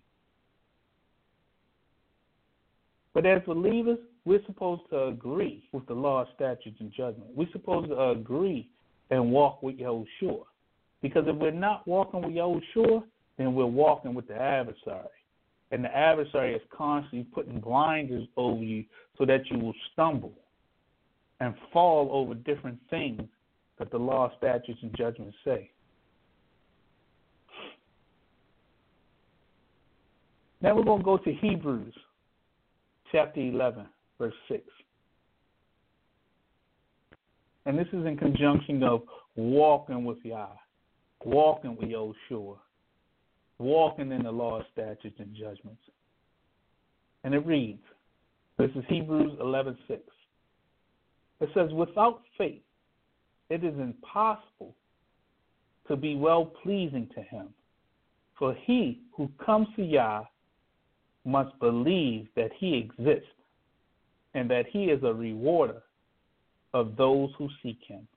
But as believers, we're supposed to agree with the law, statutes, and judgment. We're supposed to agree and walk with Yahushua. Because if we're not walking with Yahushua, then we're walking with the adversary. And the adversary is constantly putting blinders over you so that you will stumble and fall over different things that the law, statutes, and judgments say. Now we're going to go to Hebrews chapter eleven, verse six. And this is in conjunction of walking with Yah, walking with Yahushua, walking in the law, statutes, and judgments. And it reads, this is Hebrews eleven six. It says, "Without faith, it is impossible to be well-pleasing to him. For he who comes to Yah must believe that he exists and that he is a rewarder of those who seek him."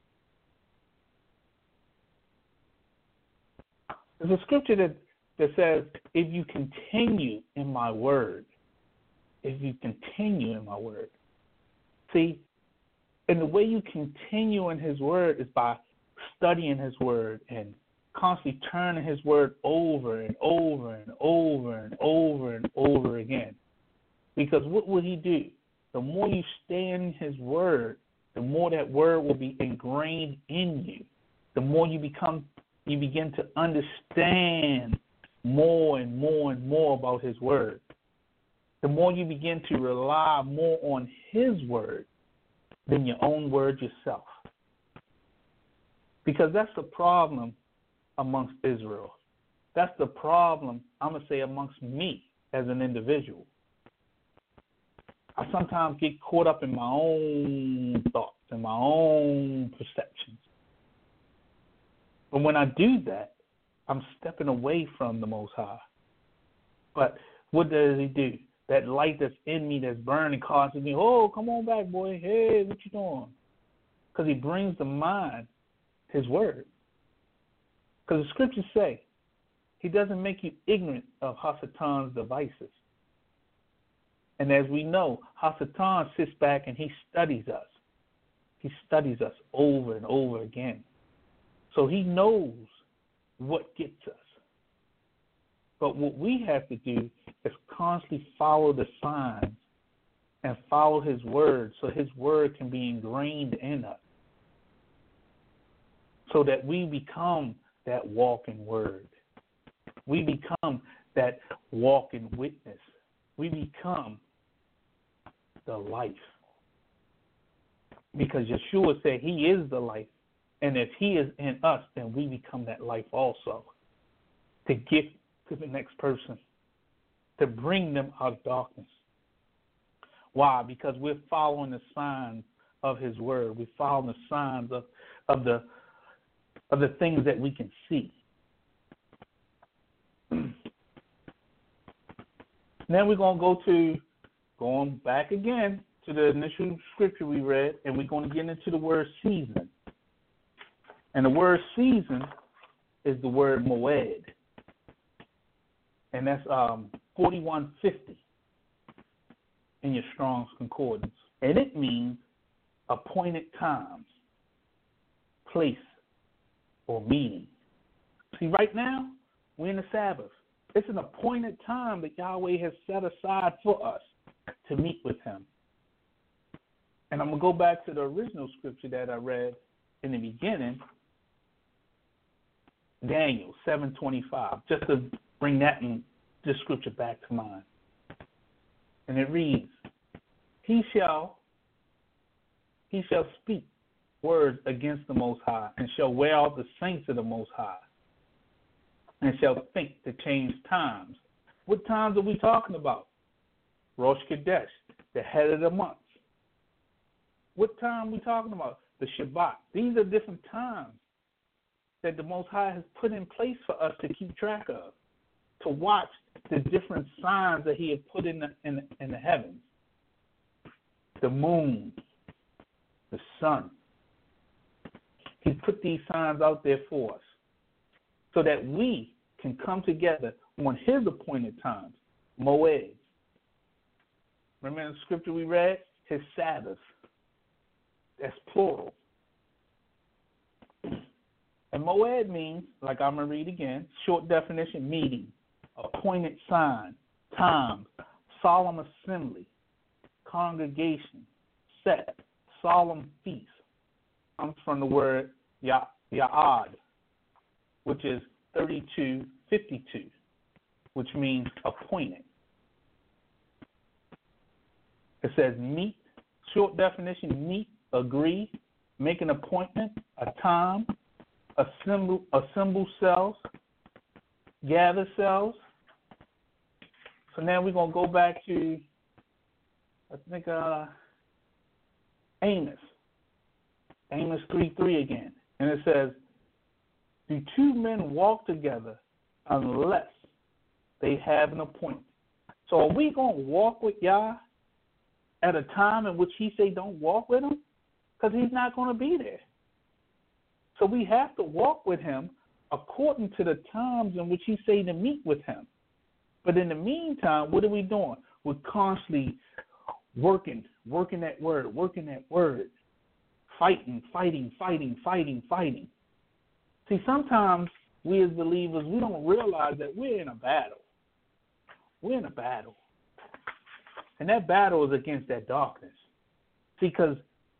There's a scripture that, that says, if you continue in my word, if you continue in my word. See, and the way you continue in his word is by studying his word and constantly turning his word over and over and over and over and over again. Because what will he do? The more you stay in his word, the more that word will be ingrained in you. The more you become, you begin to understand more and more and more about his word. The more you begin to rely more on his word than your own word yourself. Because that's the problem amongst Israel. That's the problem, I'm going to say, amongst me as an individual. I sometimes get caught up in my own thoughts and my own perceptions. But when I do that, I'm stepping away from the Most High. But what does he do? That light that's in me that's burning constantly, oh, come on back, boy. Hey, what you doing? Because he brings to mind his word. Because the scriptures say he doesn't make you ignorant of Hasatan's devices. And as we know, Hasatan sits back and he studies us. He studies us over and over again. So he knows what gets us. But what we have to do is constantly follow the signs and follow his word so his word can be ingrained in us. So that we become that walking word. We become that walking witness. We become the life. Because Yeshua said he is the life. And if he is in us, then we become that life also. To give to the next person. To bring them out of darkness. Why? Because we're following the signs of his word. We're following the signs of, of the of the things that we can see. Now we're going to go to, going back again to the initial scripture we read, and we're going to get into the word season. And the word season is the word moed. And that's um, forty-one fifty in your Strong's Concordance. And it means appointed times, place, or meeting. See, right now, we're in the Sabbath. It's an appointed time that Yahweh has set aside for us to meet with him. And I'm going to go back to the original scripture that I read in the beginning, Daniel seven twenty-five, just to bring that in, this scripture back to mind. And it reads, He shall, he shall speak words against the Most High, and shall wear out the saints of the Most High, and shall think to change times. What times are we talking about? Rosh Chodesh, the head of the month. What time are we talking about? The Shabbat. These are different times that the Most High has put in place for us to keep track of, to watch the different signs that he has put in the, in, in the heavens. The moon, the sun. He put these signs out there for us so that we can come together on his appointed times, Moed. Remember the scripture we read? His Sabbath. That's plural. And Moed means, like I'm going to read again, short definition, meeting, appointed sign, time, solemn assembly, congregation, set, solemn feast. Comes from the word ya, Ya'ad, which is thirty-two fifty-two, which means appointed. It says meet, short definition, meet, agree, make an appointment, a time, assemble, assemble selves, gather selves. So now we're going to go back to, I think, uh, Amos. Amos three three again. And it says, do two men walk together unless they have an appointment? So are we going to walk with Yah at a time in which he say don't walk with him? Because he's not going to be there. So we have to walk with him according to the times in which he say to meet with him. But in the meantime, what are we doing? We're constantly working, working that word, working that word. Fighting, fighting, fighting, fighting, fighting. See, sometimes we as believers, we don't realize that we're in a battle. We're in a battle. And that battle is against that darkness. See, because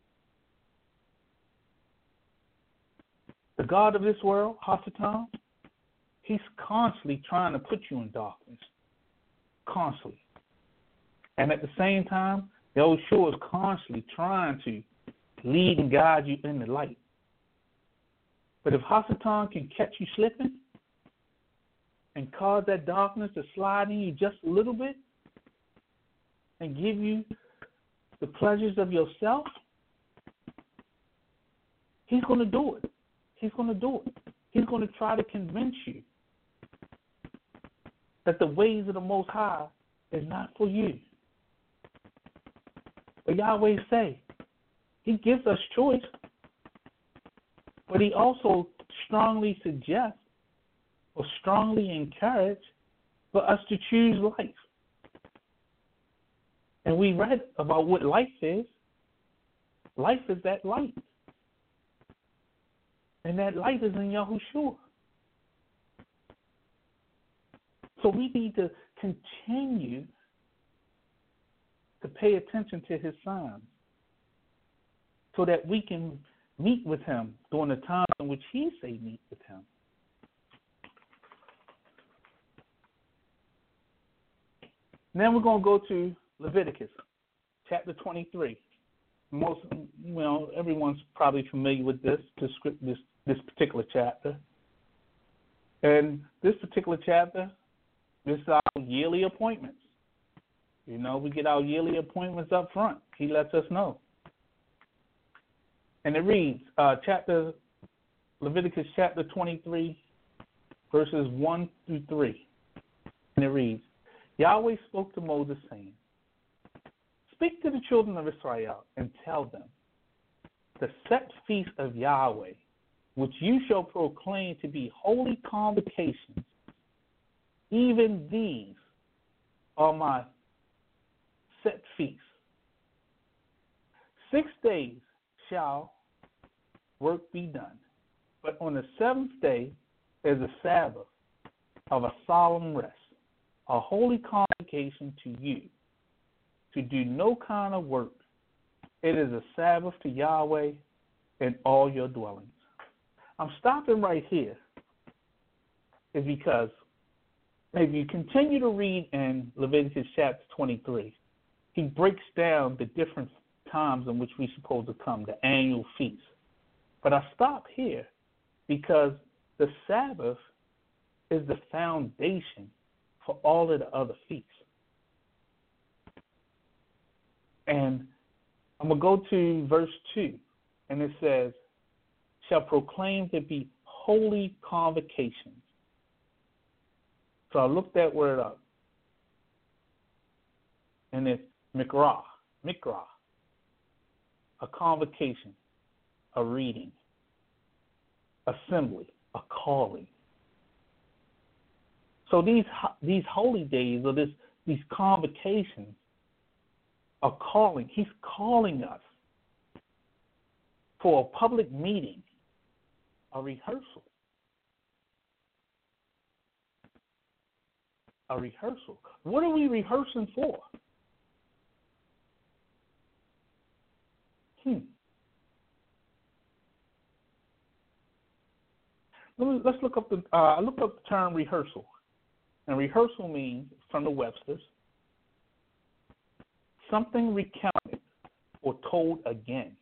the God of this world, Hasatan, he's constantly trying to put you in darkness. Constantly. And at the same time, Yahushua is constantly trying to lead and guide you in the light. But if Hasatan can catch you slipping and cause that darkness to slide in you just a little bit and give you the pleasures of yourself, he's going to do it. He's going to do it. He's going to try to convince you that the ways of the Most High is not for you. But Yahweh say, he gives us choice. But he also strongly suggests or strongly encourages for us to choose life. And we read about what life is. Life is that light. And that light is in Yahushua. So we need to continue to pay attention to his signs so that we can meet with him during the time in which he say meet with him. Now we're going to go to Leviticus chapter twenty-three. Most, you know, everyone's probably familiar with this, this, this, this particular chapter. And this particular chapter, this is our yearly appointments. You know, we get our yearly appointments up front. He lets us know. And it reads, uh, chapter Leviticus chapter twenty-three, verses one through three. And it reads, Yahweh spoke to Moses, saying, Speak to the children of Israel and tell them, the set feast of Yahweh, which you shall proclaim to be holy convocations, even these are my set feasts. Six days shall work be done, but on the seventh day is a Sabbath of a solemn rest, a holy convocation to you, to do no kind of work. It is a Sabbath to Yahweh in all your dwellings. I'm stopping right here is because if you continue to read in Leviticus chapter twenty-three, he breaks down the different times in which we're supposed to come, the annual feast. But I stop here because the Sabbath is the foundation for all of the other feasts. And I'm going to go to verse two, and it says, shall proclaim to be holy convocations. So I looked that word up, and it's mikra, mikra, a convocation, a reading, assembly, a calling. So these these holy days or this these convocations are calling. He's calling us for a public meeting, a rehearsal. A rehearsal. What are we rehearsing for? Hmm. Let me, let's look up the. Uh, I looked up the term rehearsal, and rehearsal means, from the Webster's, something recounted or told again.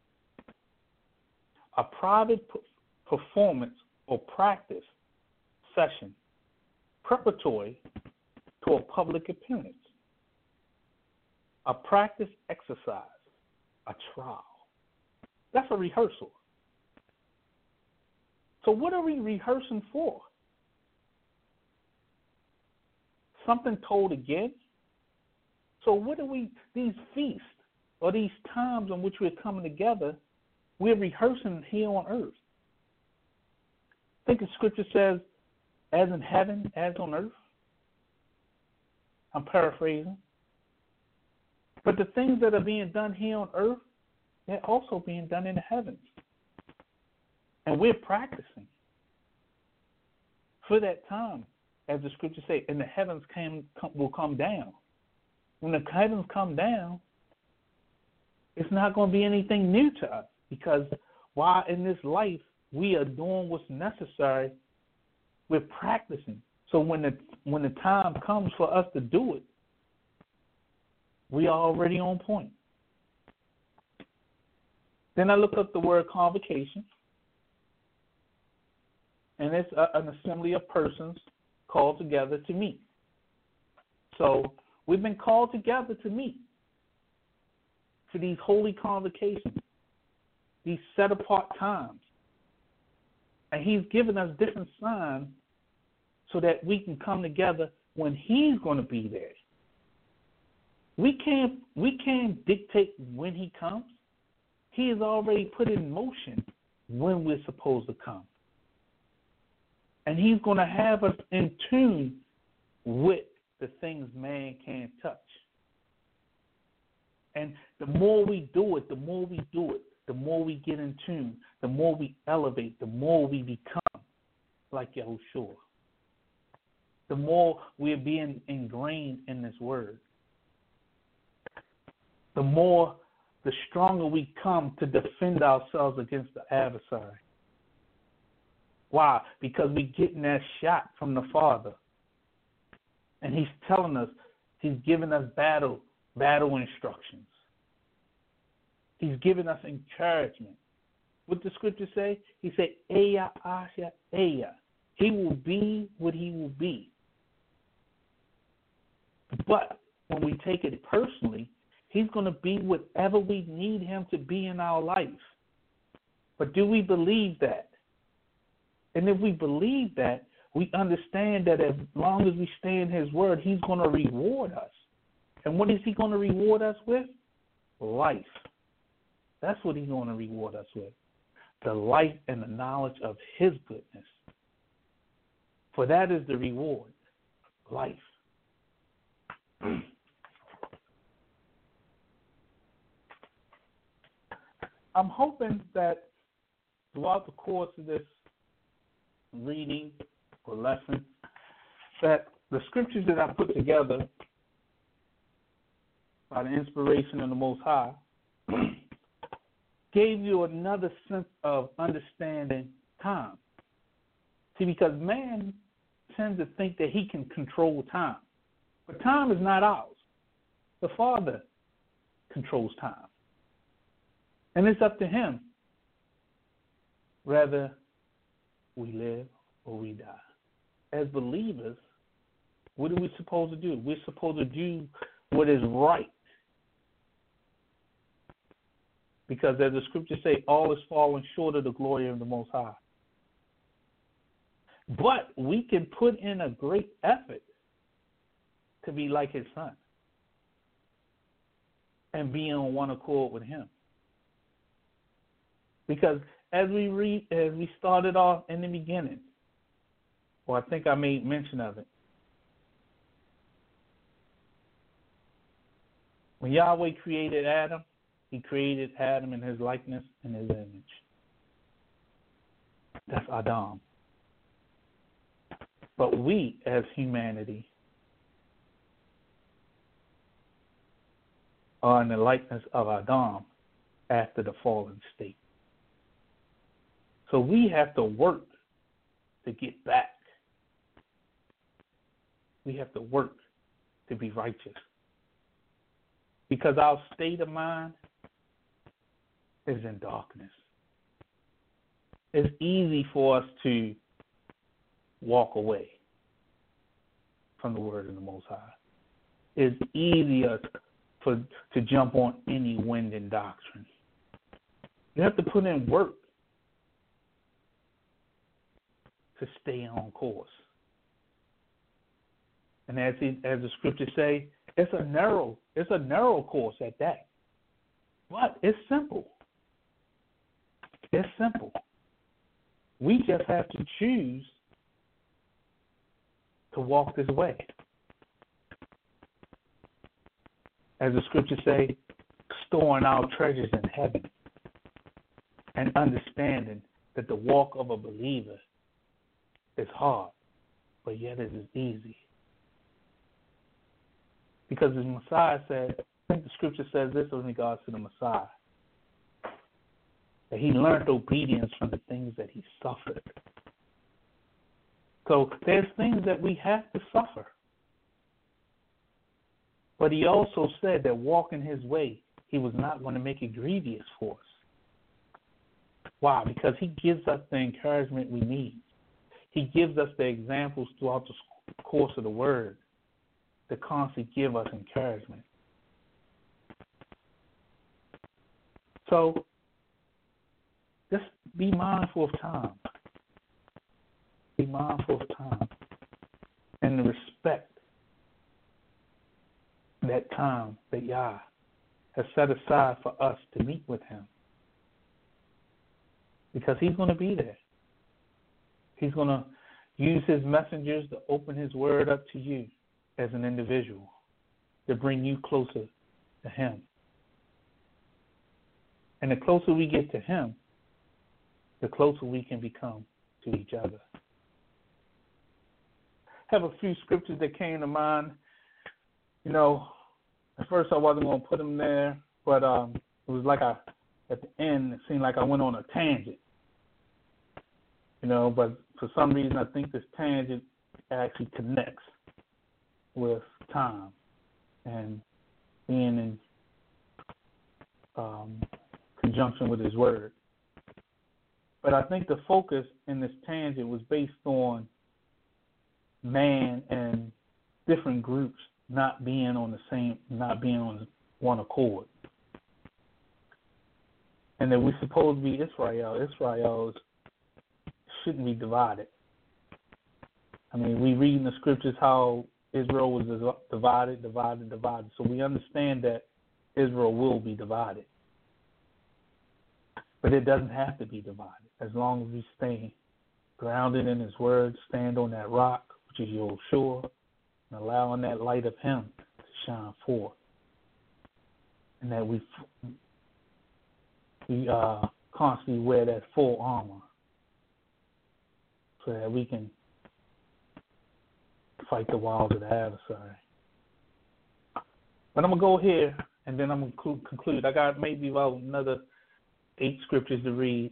A private p- performance or practice session preparatory to a public appearance. A practice exercise, a trial. That's a rehearsal. So what are we rehearsing for? Something told again? So what are we, these feasts or these times in which we're coming together, we're rehearsing here on earth. I think the scripture says, as in heaven, as on earth. I'm paraphrasing. But the things that are being done here on earth, they're also being done in the heavens. And we're practicing for that time, as the scriptures say, and the heavens can, come, will come down. When the heavens come down, it's not going to be anything new to us, because while in this life we are doing what's necessary, we're practicing. So when the when the time comes for us to do it, we are already on point. Then I looked up the word convocation, and it's a, an assembly of persons called together to meet. So we've been called together to meet for these holy convocations, these set-apart times. And he's given us different signs so that we can come together when he's going to be there. We can't we can't dictate when he comes. He has already put in motion when we're supposed to come. And he's going to have us in tune with the things man can't touch. And the more we do it, the more we do it, the more we get in tune, the more we elevate, the more we become like Yahushua. The more we're being ingrained in this word. The more, the stronger we come to defend ourselves against the adversary. Why? Because we're getting that shot from the Father. And he's telling us, he's giving us battle, battle instructions. He's giving us encouragement. What the scripture say? He said, Eya, Asha, Eya. He will be what he will be. But when we take it personally, he's going to be whatever we need him to be in our life. But do we believe that? And if we believe that, we understand that as long as we stay in his word, he's going to reward us. And what is he going to reward us with? Life. That's what he's going to reward us with. The life and the knowledge of his goodness. For that is the reward. Life. I'm hoping that throughout the course of this reading or lesson, that the scriptures that I put together by the inspiration of the Most High gave you another sense of understanding time. See, because man tends to think that he can control time. But time is not ours. The Father controls time. And it's up to him whether we live or we die. As believers, what are we supposed to do? We're supposed to do what is right. Because as the scriptures say, all is falling short of the glory of the Most High. But we can put in a great effort to be like his son and be on one accord with him. Because as we read, as we started off in the beginning, or I think I made mention of it, when Yahweh created Adam, he created Adam in his likeness and his image. That's Adam. But we, as humanity, are in the likeness of Adam after the fallen state. So we have to work to get back. We have to work to be righteous. Because our state of mind is in darkness. It's easy for us to walk away from the word of the Most High. It's easier for to jump on any wind and doctrine. You have to put in work to stay on course. And as it, as the scriptures say, it's a narrow, it's a narrow course at that. But it's simple. It's simple. We just have to choose to walk this way. As the scriptures say, storing our treasures in heaven and understanding that the walk of a believer is hard, but yet it is easy. Because the Messiah said, I think the scripture says this in regards to the Messiah, that he learned obedience from the things that he suffered. So there's things that we have to suffer. But he also said that walking his way, he was not going to make it grievous for us. Why? Because he gives us the encouragement we need. He gives us the examples throughout the course of the word to constantly give us encouragement. So just be mindful of time. Be mindful of time and respect that time that Yah has set aside for us to meet with him. because he's going to be there. He's going to use his messengers to open his word up to you as an individual, to bring you closer to him. And the closer we get to him, the closer we can become to each other. I have a few scriptures that came to mind. You know, at first I wasn't going to put them there, but um, it was like I, at the end, it seemed like I went on a tangent. You know, but for some reason I think this tangent actually connects with time and being in um, conjunction with his word. But I think the focus in this tangent was based on man and different groups not being on the same, not being on one accord. And that we're supposed to be Israel. Israel shouldn't be divided. I mean, we read in the scriptures how Israel was divided, divided, divided. So we understand that Israel will be divided. But it doesn't have to be divided as long as we stay grounded in his word, stand on that rock, which is your shore, and allowing that light of him to shine forth. And that we we uh, constantly wear that full armor so that we can fight the wiles of the adversary. But I'm going to go here, and then I'm going to conclude. I got maybe about another eight scriptures to read.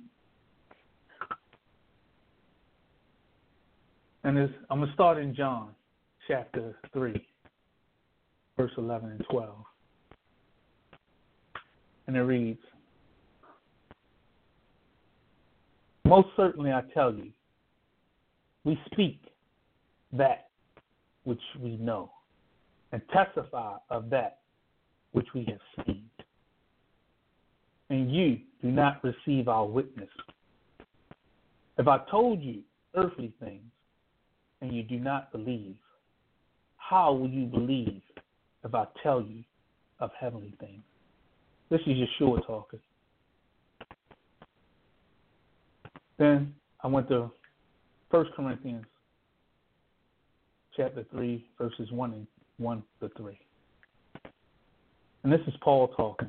And this, I'm going to start in John chapter three, verse eleven and twelve. And it reads, "Most certainly I tell you, we speak that which we know, and testify of that which we have seen. And you do not receive our witness. If I told you earthly things, and you do not believe, how will you believe if I tell you of heavenly things?" This is Yeshua talking. Then I went to First Corinthians chapter three, verses one and one to three. And this is Paul talking.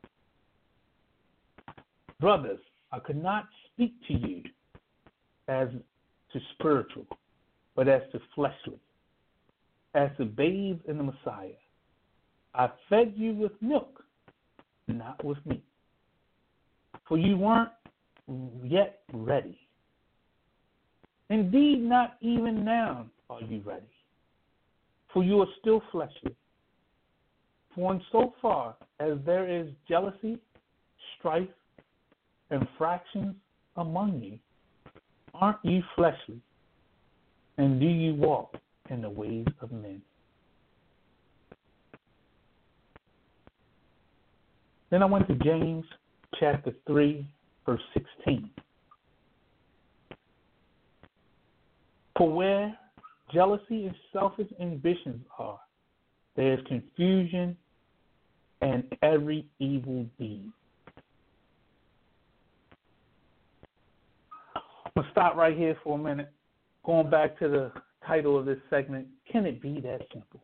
"Brothers, I could not speak to you as to spiritual, but as to fleshly, as to babes in the Messiah. I fed you with milk, not with meat, for you weren't yet ready. Indeed, not even now are you ready, for you are still fleshly. For in so far as there is jealousy, strife, and fractions among you, aren't you fleshly? And do you walk in the ways of men?" Then I went to James chapter three, verse sixteen. "For where jealousy and selfish ambitions are, there is confusion and every evil deed." I'm going to stop right here for a minute. Going back to the title of this segment, can it be that simple?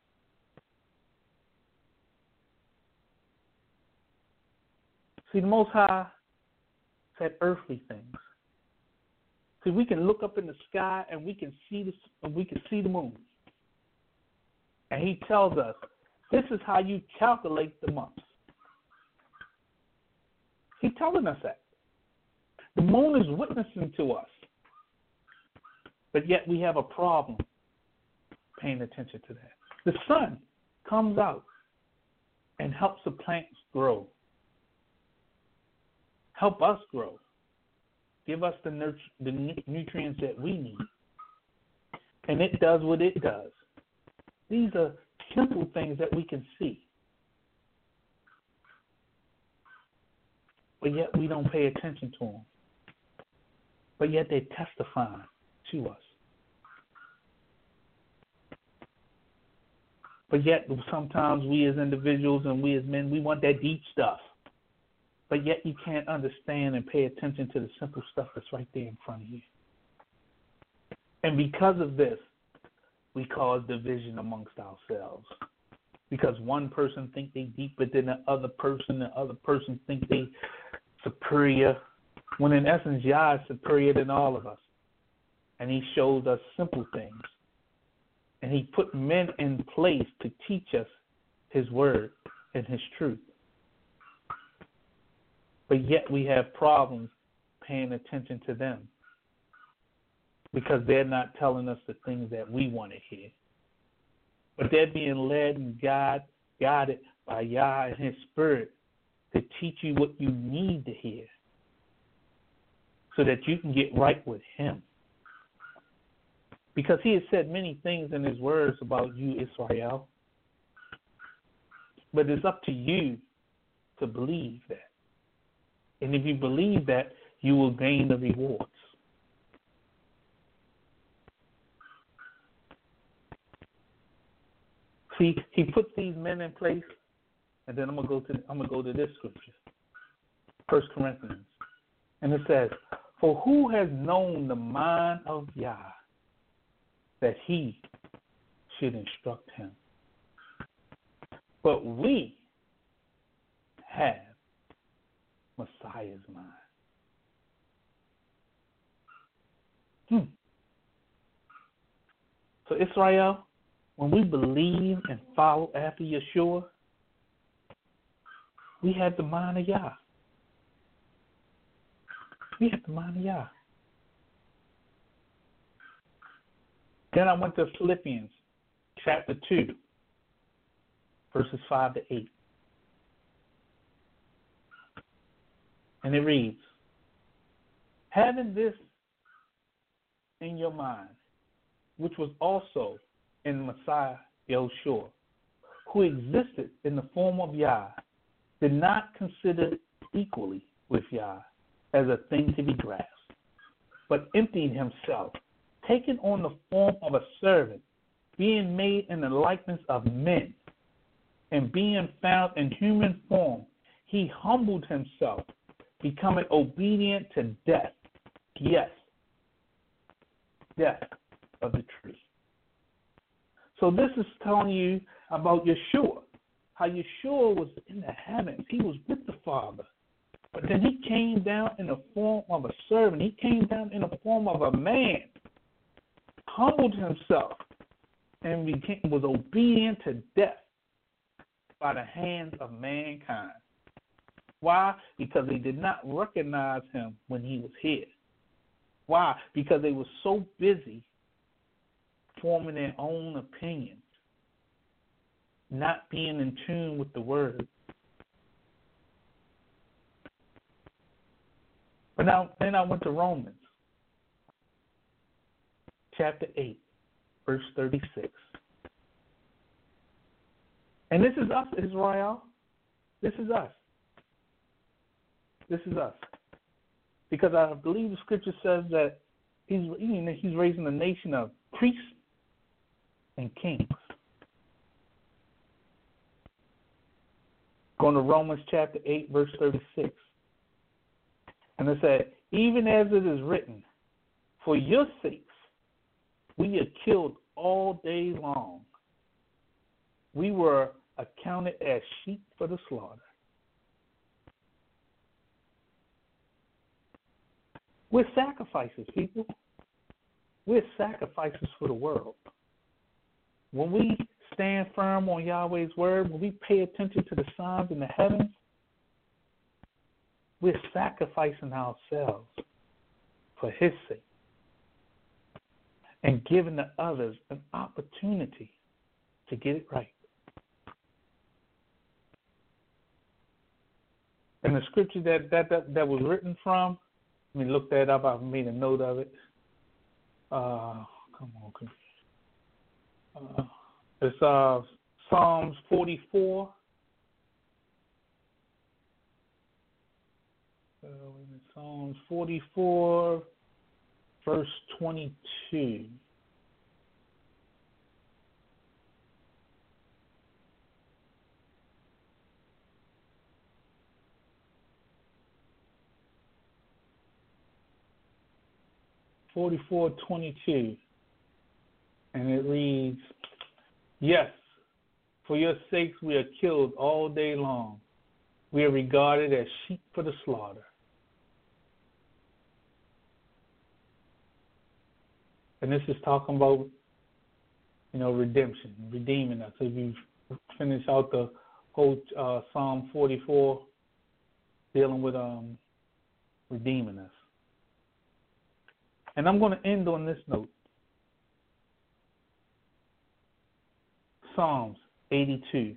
See, the Most High said earthly things. See, we can look up in the sky and we can see the and we can see the moon. And he tells us, this is how you calculate the months. He's telling us that. The moon is witnessing to us. But yet we have a problem paying attention to that. The sun comes out and helps the plants grow. Help us grow. Give us the, nut- the nutrients that we need. And it does what it does. These are simple things that we can see. But yet we don't pay attention to them. But yet they testify to us. But yet sometimes we as individuals and we as men, we want that deep stuff. but yet you can't understand and pay attention to the simple stuff that's right there in front of you. And because of this, we cause division amongst ourselves. Because one person think they deeper than the other person, the other person think they superior, when in essence, Yah is superior than all of us. And he shows us simple things. And he put men in place to teach us his word and his truth. But yet we have problems paying attention to them because they're not telling us the things that we want to hear. But they're being led and guide, guided by Yah and his spirit to teach you what you need to hear so that you can get right with him. Because he has said many things in his words about you, Israel. But it's up to you to believe that. And if you believe that, you will gain the rewards. See, he puts these men in place, and then I'm gonna go to I'm gonna go to this scripture, First Corinthians, and it says, "For who has known the mind of Yah, that he should instruct him? But we have Messiah's mind." Hmm. So Israel, when we believe and follow after Yeshua, we have the mind of Yah. We have the mind of Yah. Then I went to Philippians chapter two, verses five to eight. And it reads, "Having this in your mind, which was also in Messiah Yahushua, who existed in the form of Yah, did not consider equally with Yah as a thing to be grasped, but emptied himself, taking on the form of a servant, being made in the likeness of men, and being found in human form, he humbled himself, becoming obedient to death, yes, death of the tree." So this is telling you about Yeshua, how Yeshua was in the heavens. He was with the Father. But then he came down in the form of a servant. He came down in the form of a man, humbled himself, and became, was obedient to death by the hands of mankind. Why? Because they did not recognize him when he was here. Why? Because they were so busy forming their own opinions, not being in tune with the word. But now, then I went to Romans, chapter eight, verse thirty-six. And this is us, Israel. This is us. This is us. Because I believe the scripture says that he's, he's raising a nation of priests and kings. Going to Romans chapter eight, verse thirty-six. And it said, "Even as it is written, for your sakes we are killed all day long. We were accounted as sheep for the slaughter." We're sacrifices, people. We're sacrifices for the world. When we stand firm on Yahweh's word, when we pay attention to the signs in the heavens, we're sacrificing ourselves for his sake and giving the others an opportunity to get it right. And the scripture that that, that, that was written from, let me look that up. I've made a note of it. Uh, come on. Come on. Uh, it's uh, Psalms forty-four. Uh, Psalms forty-four, verse twenty-two. forty-four twenty-two, and it reads, "Yes, for your sakes we are killed all day long. We are regarded as sheep for the slaughter." And this is talking about, you know, redemption, redeeming us. If you finish out the whole uh, Psalm forty-four, dealing with um, redeeming us. And I'm going to end on this note. Psalms eighty-two.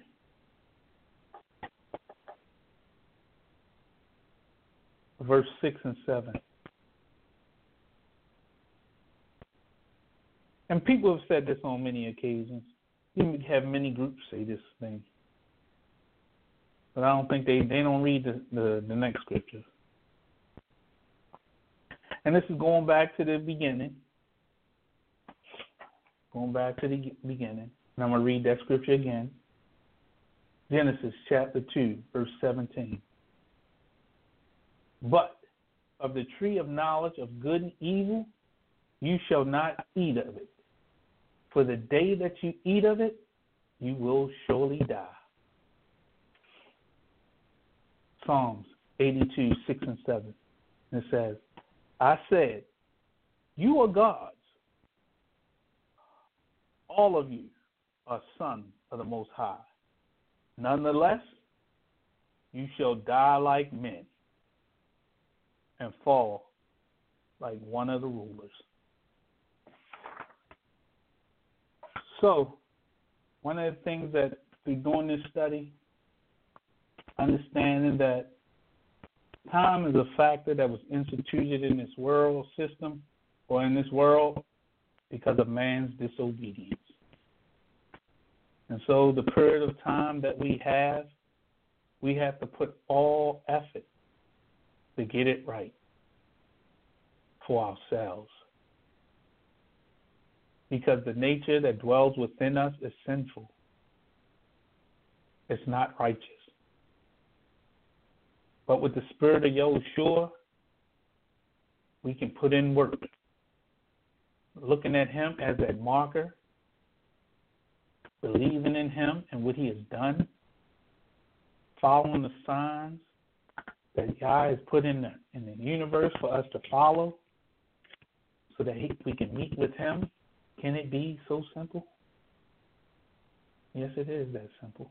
Verse six and seven. And people have said this on many occasions. You have many groups say this thing. But I don't think they, they don't read the, the, the next scripture. And this is going back to the beginning. Going back to the beginning. And I'm going to read that scripture again. Genesis chapter two, verse seventeen. "But of the tree of knowledge of good and evil, you shall not eat of it. For the day that you eat of it, you will surely die." Psalms eighty-two, six and seven. And it says, "I said, you are gods. All of you are sons of the Most High. Nonetheless, you shall die like men and fall like one of the rulers." So, one of the things that we're doing this study, understanding that time is a factor that was instituted in this world system or in this world because of man's disobedience. And so the period of time that we have, we have to put all effort to get it right for ourselves. Because the nature that dwells within us is sinful. It's not righteous. But with the spirit of Yahushua, we can put in work. Looking at him as that marker, believing in him and what he has done, following the signs that God has put in the, in the universe for us to follow so that he, we can meet with him. Can it be so simple? Yes, it is that simple.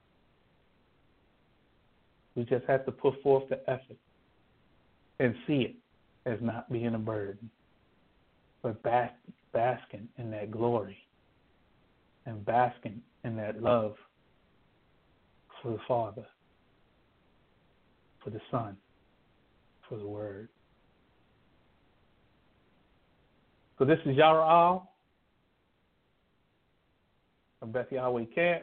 We just have to put forth the effort and see it as not being a burden, but bask, basking in that glory and basking in that love for the Father, for the Son, for the Word. So this is Yara'al from Beth Yahweh Camp.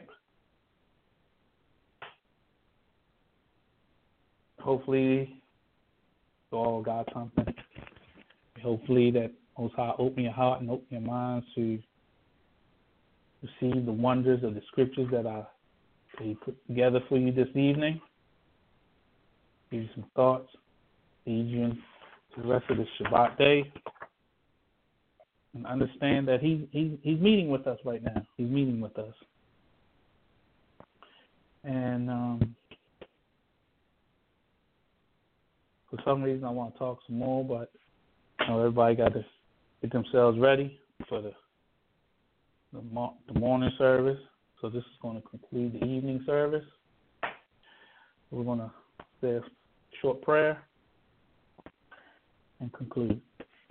Hopefully, you all got something. Hopefully that Most High open your heart and open your minds to receive the wonders of the scriptures that I they put together for you this evening. Give you some thoughts. Lead you into the rest of the Shabbat day. And understand that he, he he's meeting with us right now. He's meeting with us. And um, for some reason I want to talk some more, but you know, everybody got to get themselves ready for the the, mo- the morning service. So this is going to conclude the evening service. We're going to say a short prayer and conclude.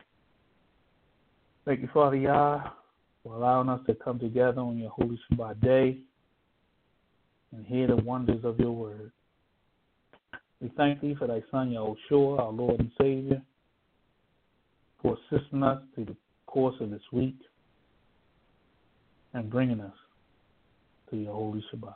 Thank you, Father Yah, for allowing us to come together on your Holy Shabbat day and hear the wonders of your word. We thank thee for thy Son, Yahushua, our Lord and Savior, for assisting us through the course of this week and bringing us to your Holy Shabbat.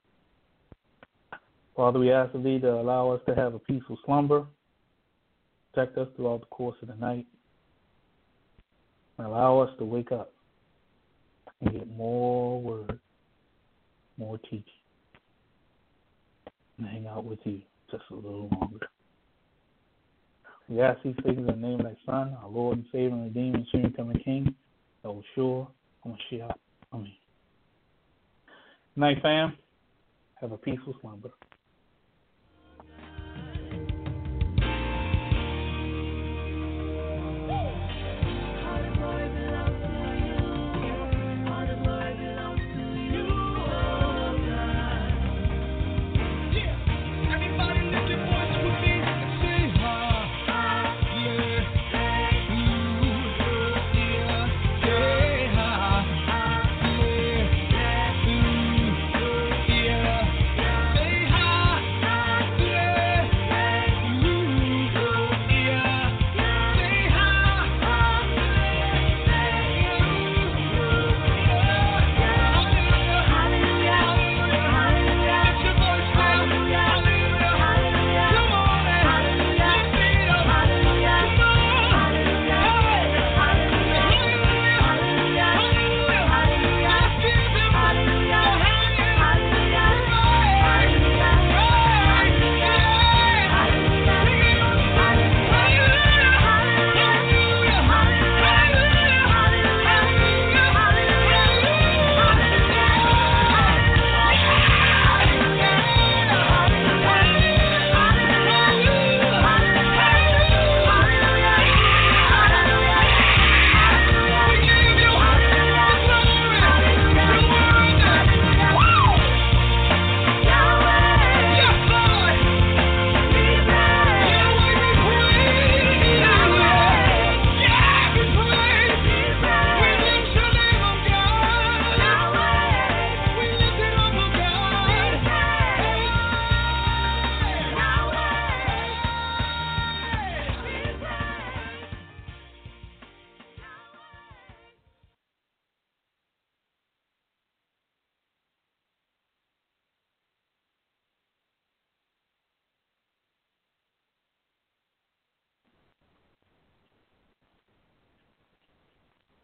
Father, we ask of thee to allow us to have a peaceful slumber, protect us throughout the course of the night, and allow us to wake up and get more word, more teaching, and hang out with you just a little longer. We ask these things in the name of thy Son, our Lord and Savior and Redeemer and soon coming King, Yahushua HaMashiach. Amen. Good night, fam. Have a peaceful slumber.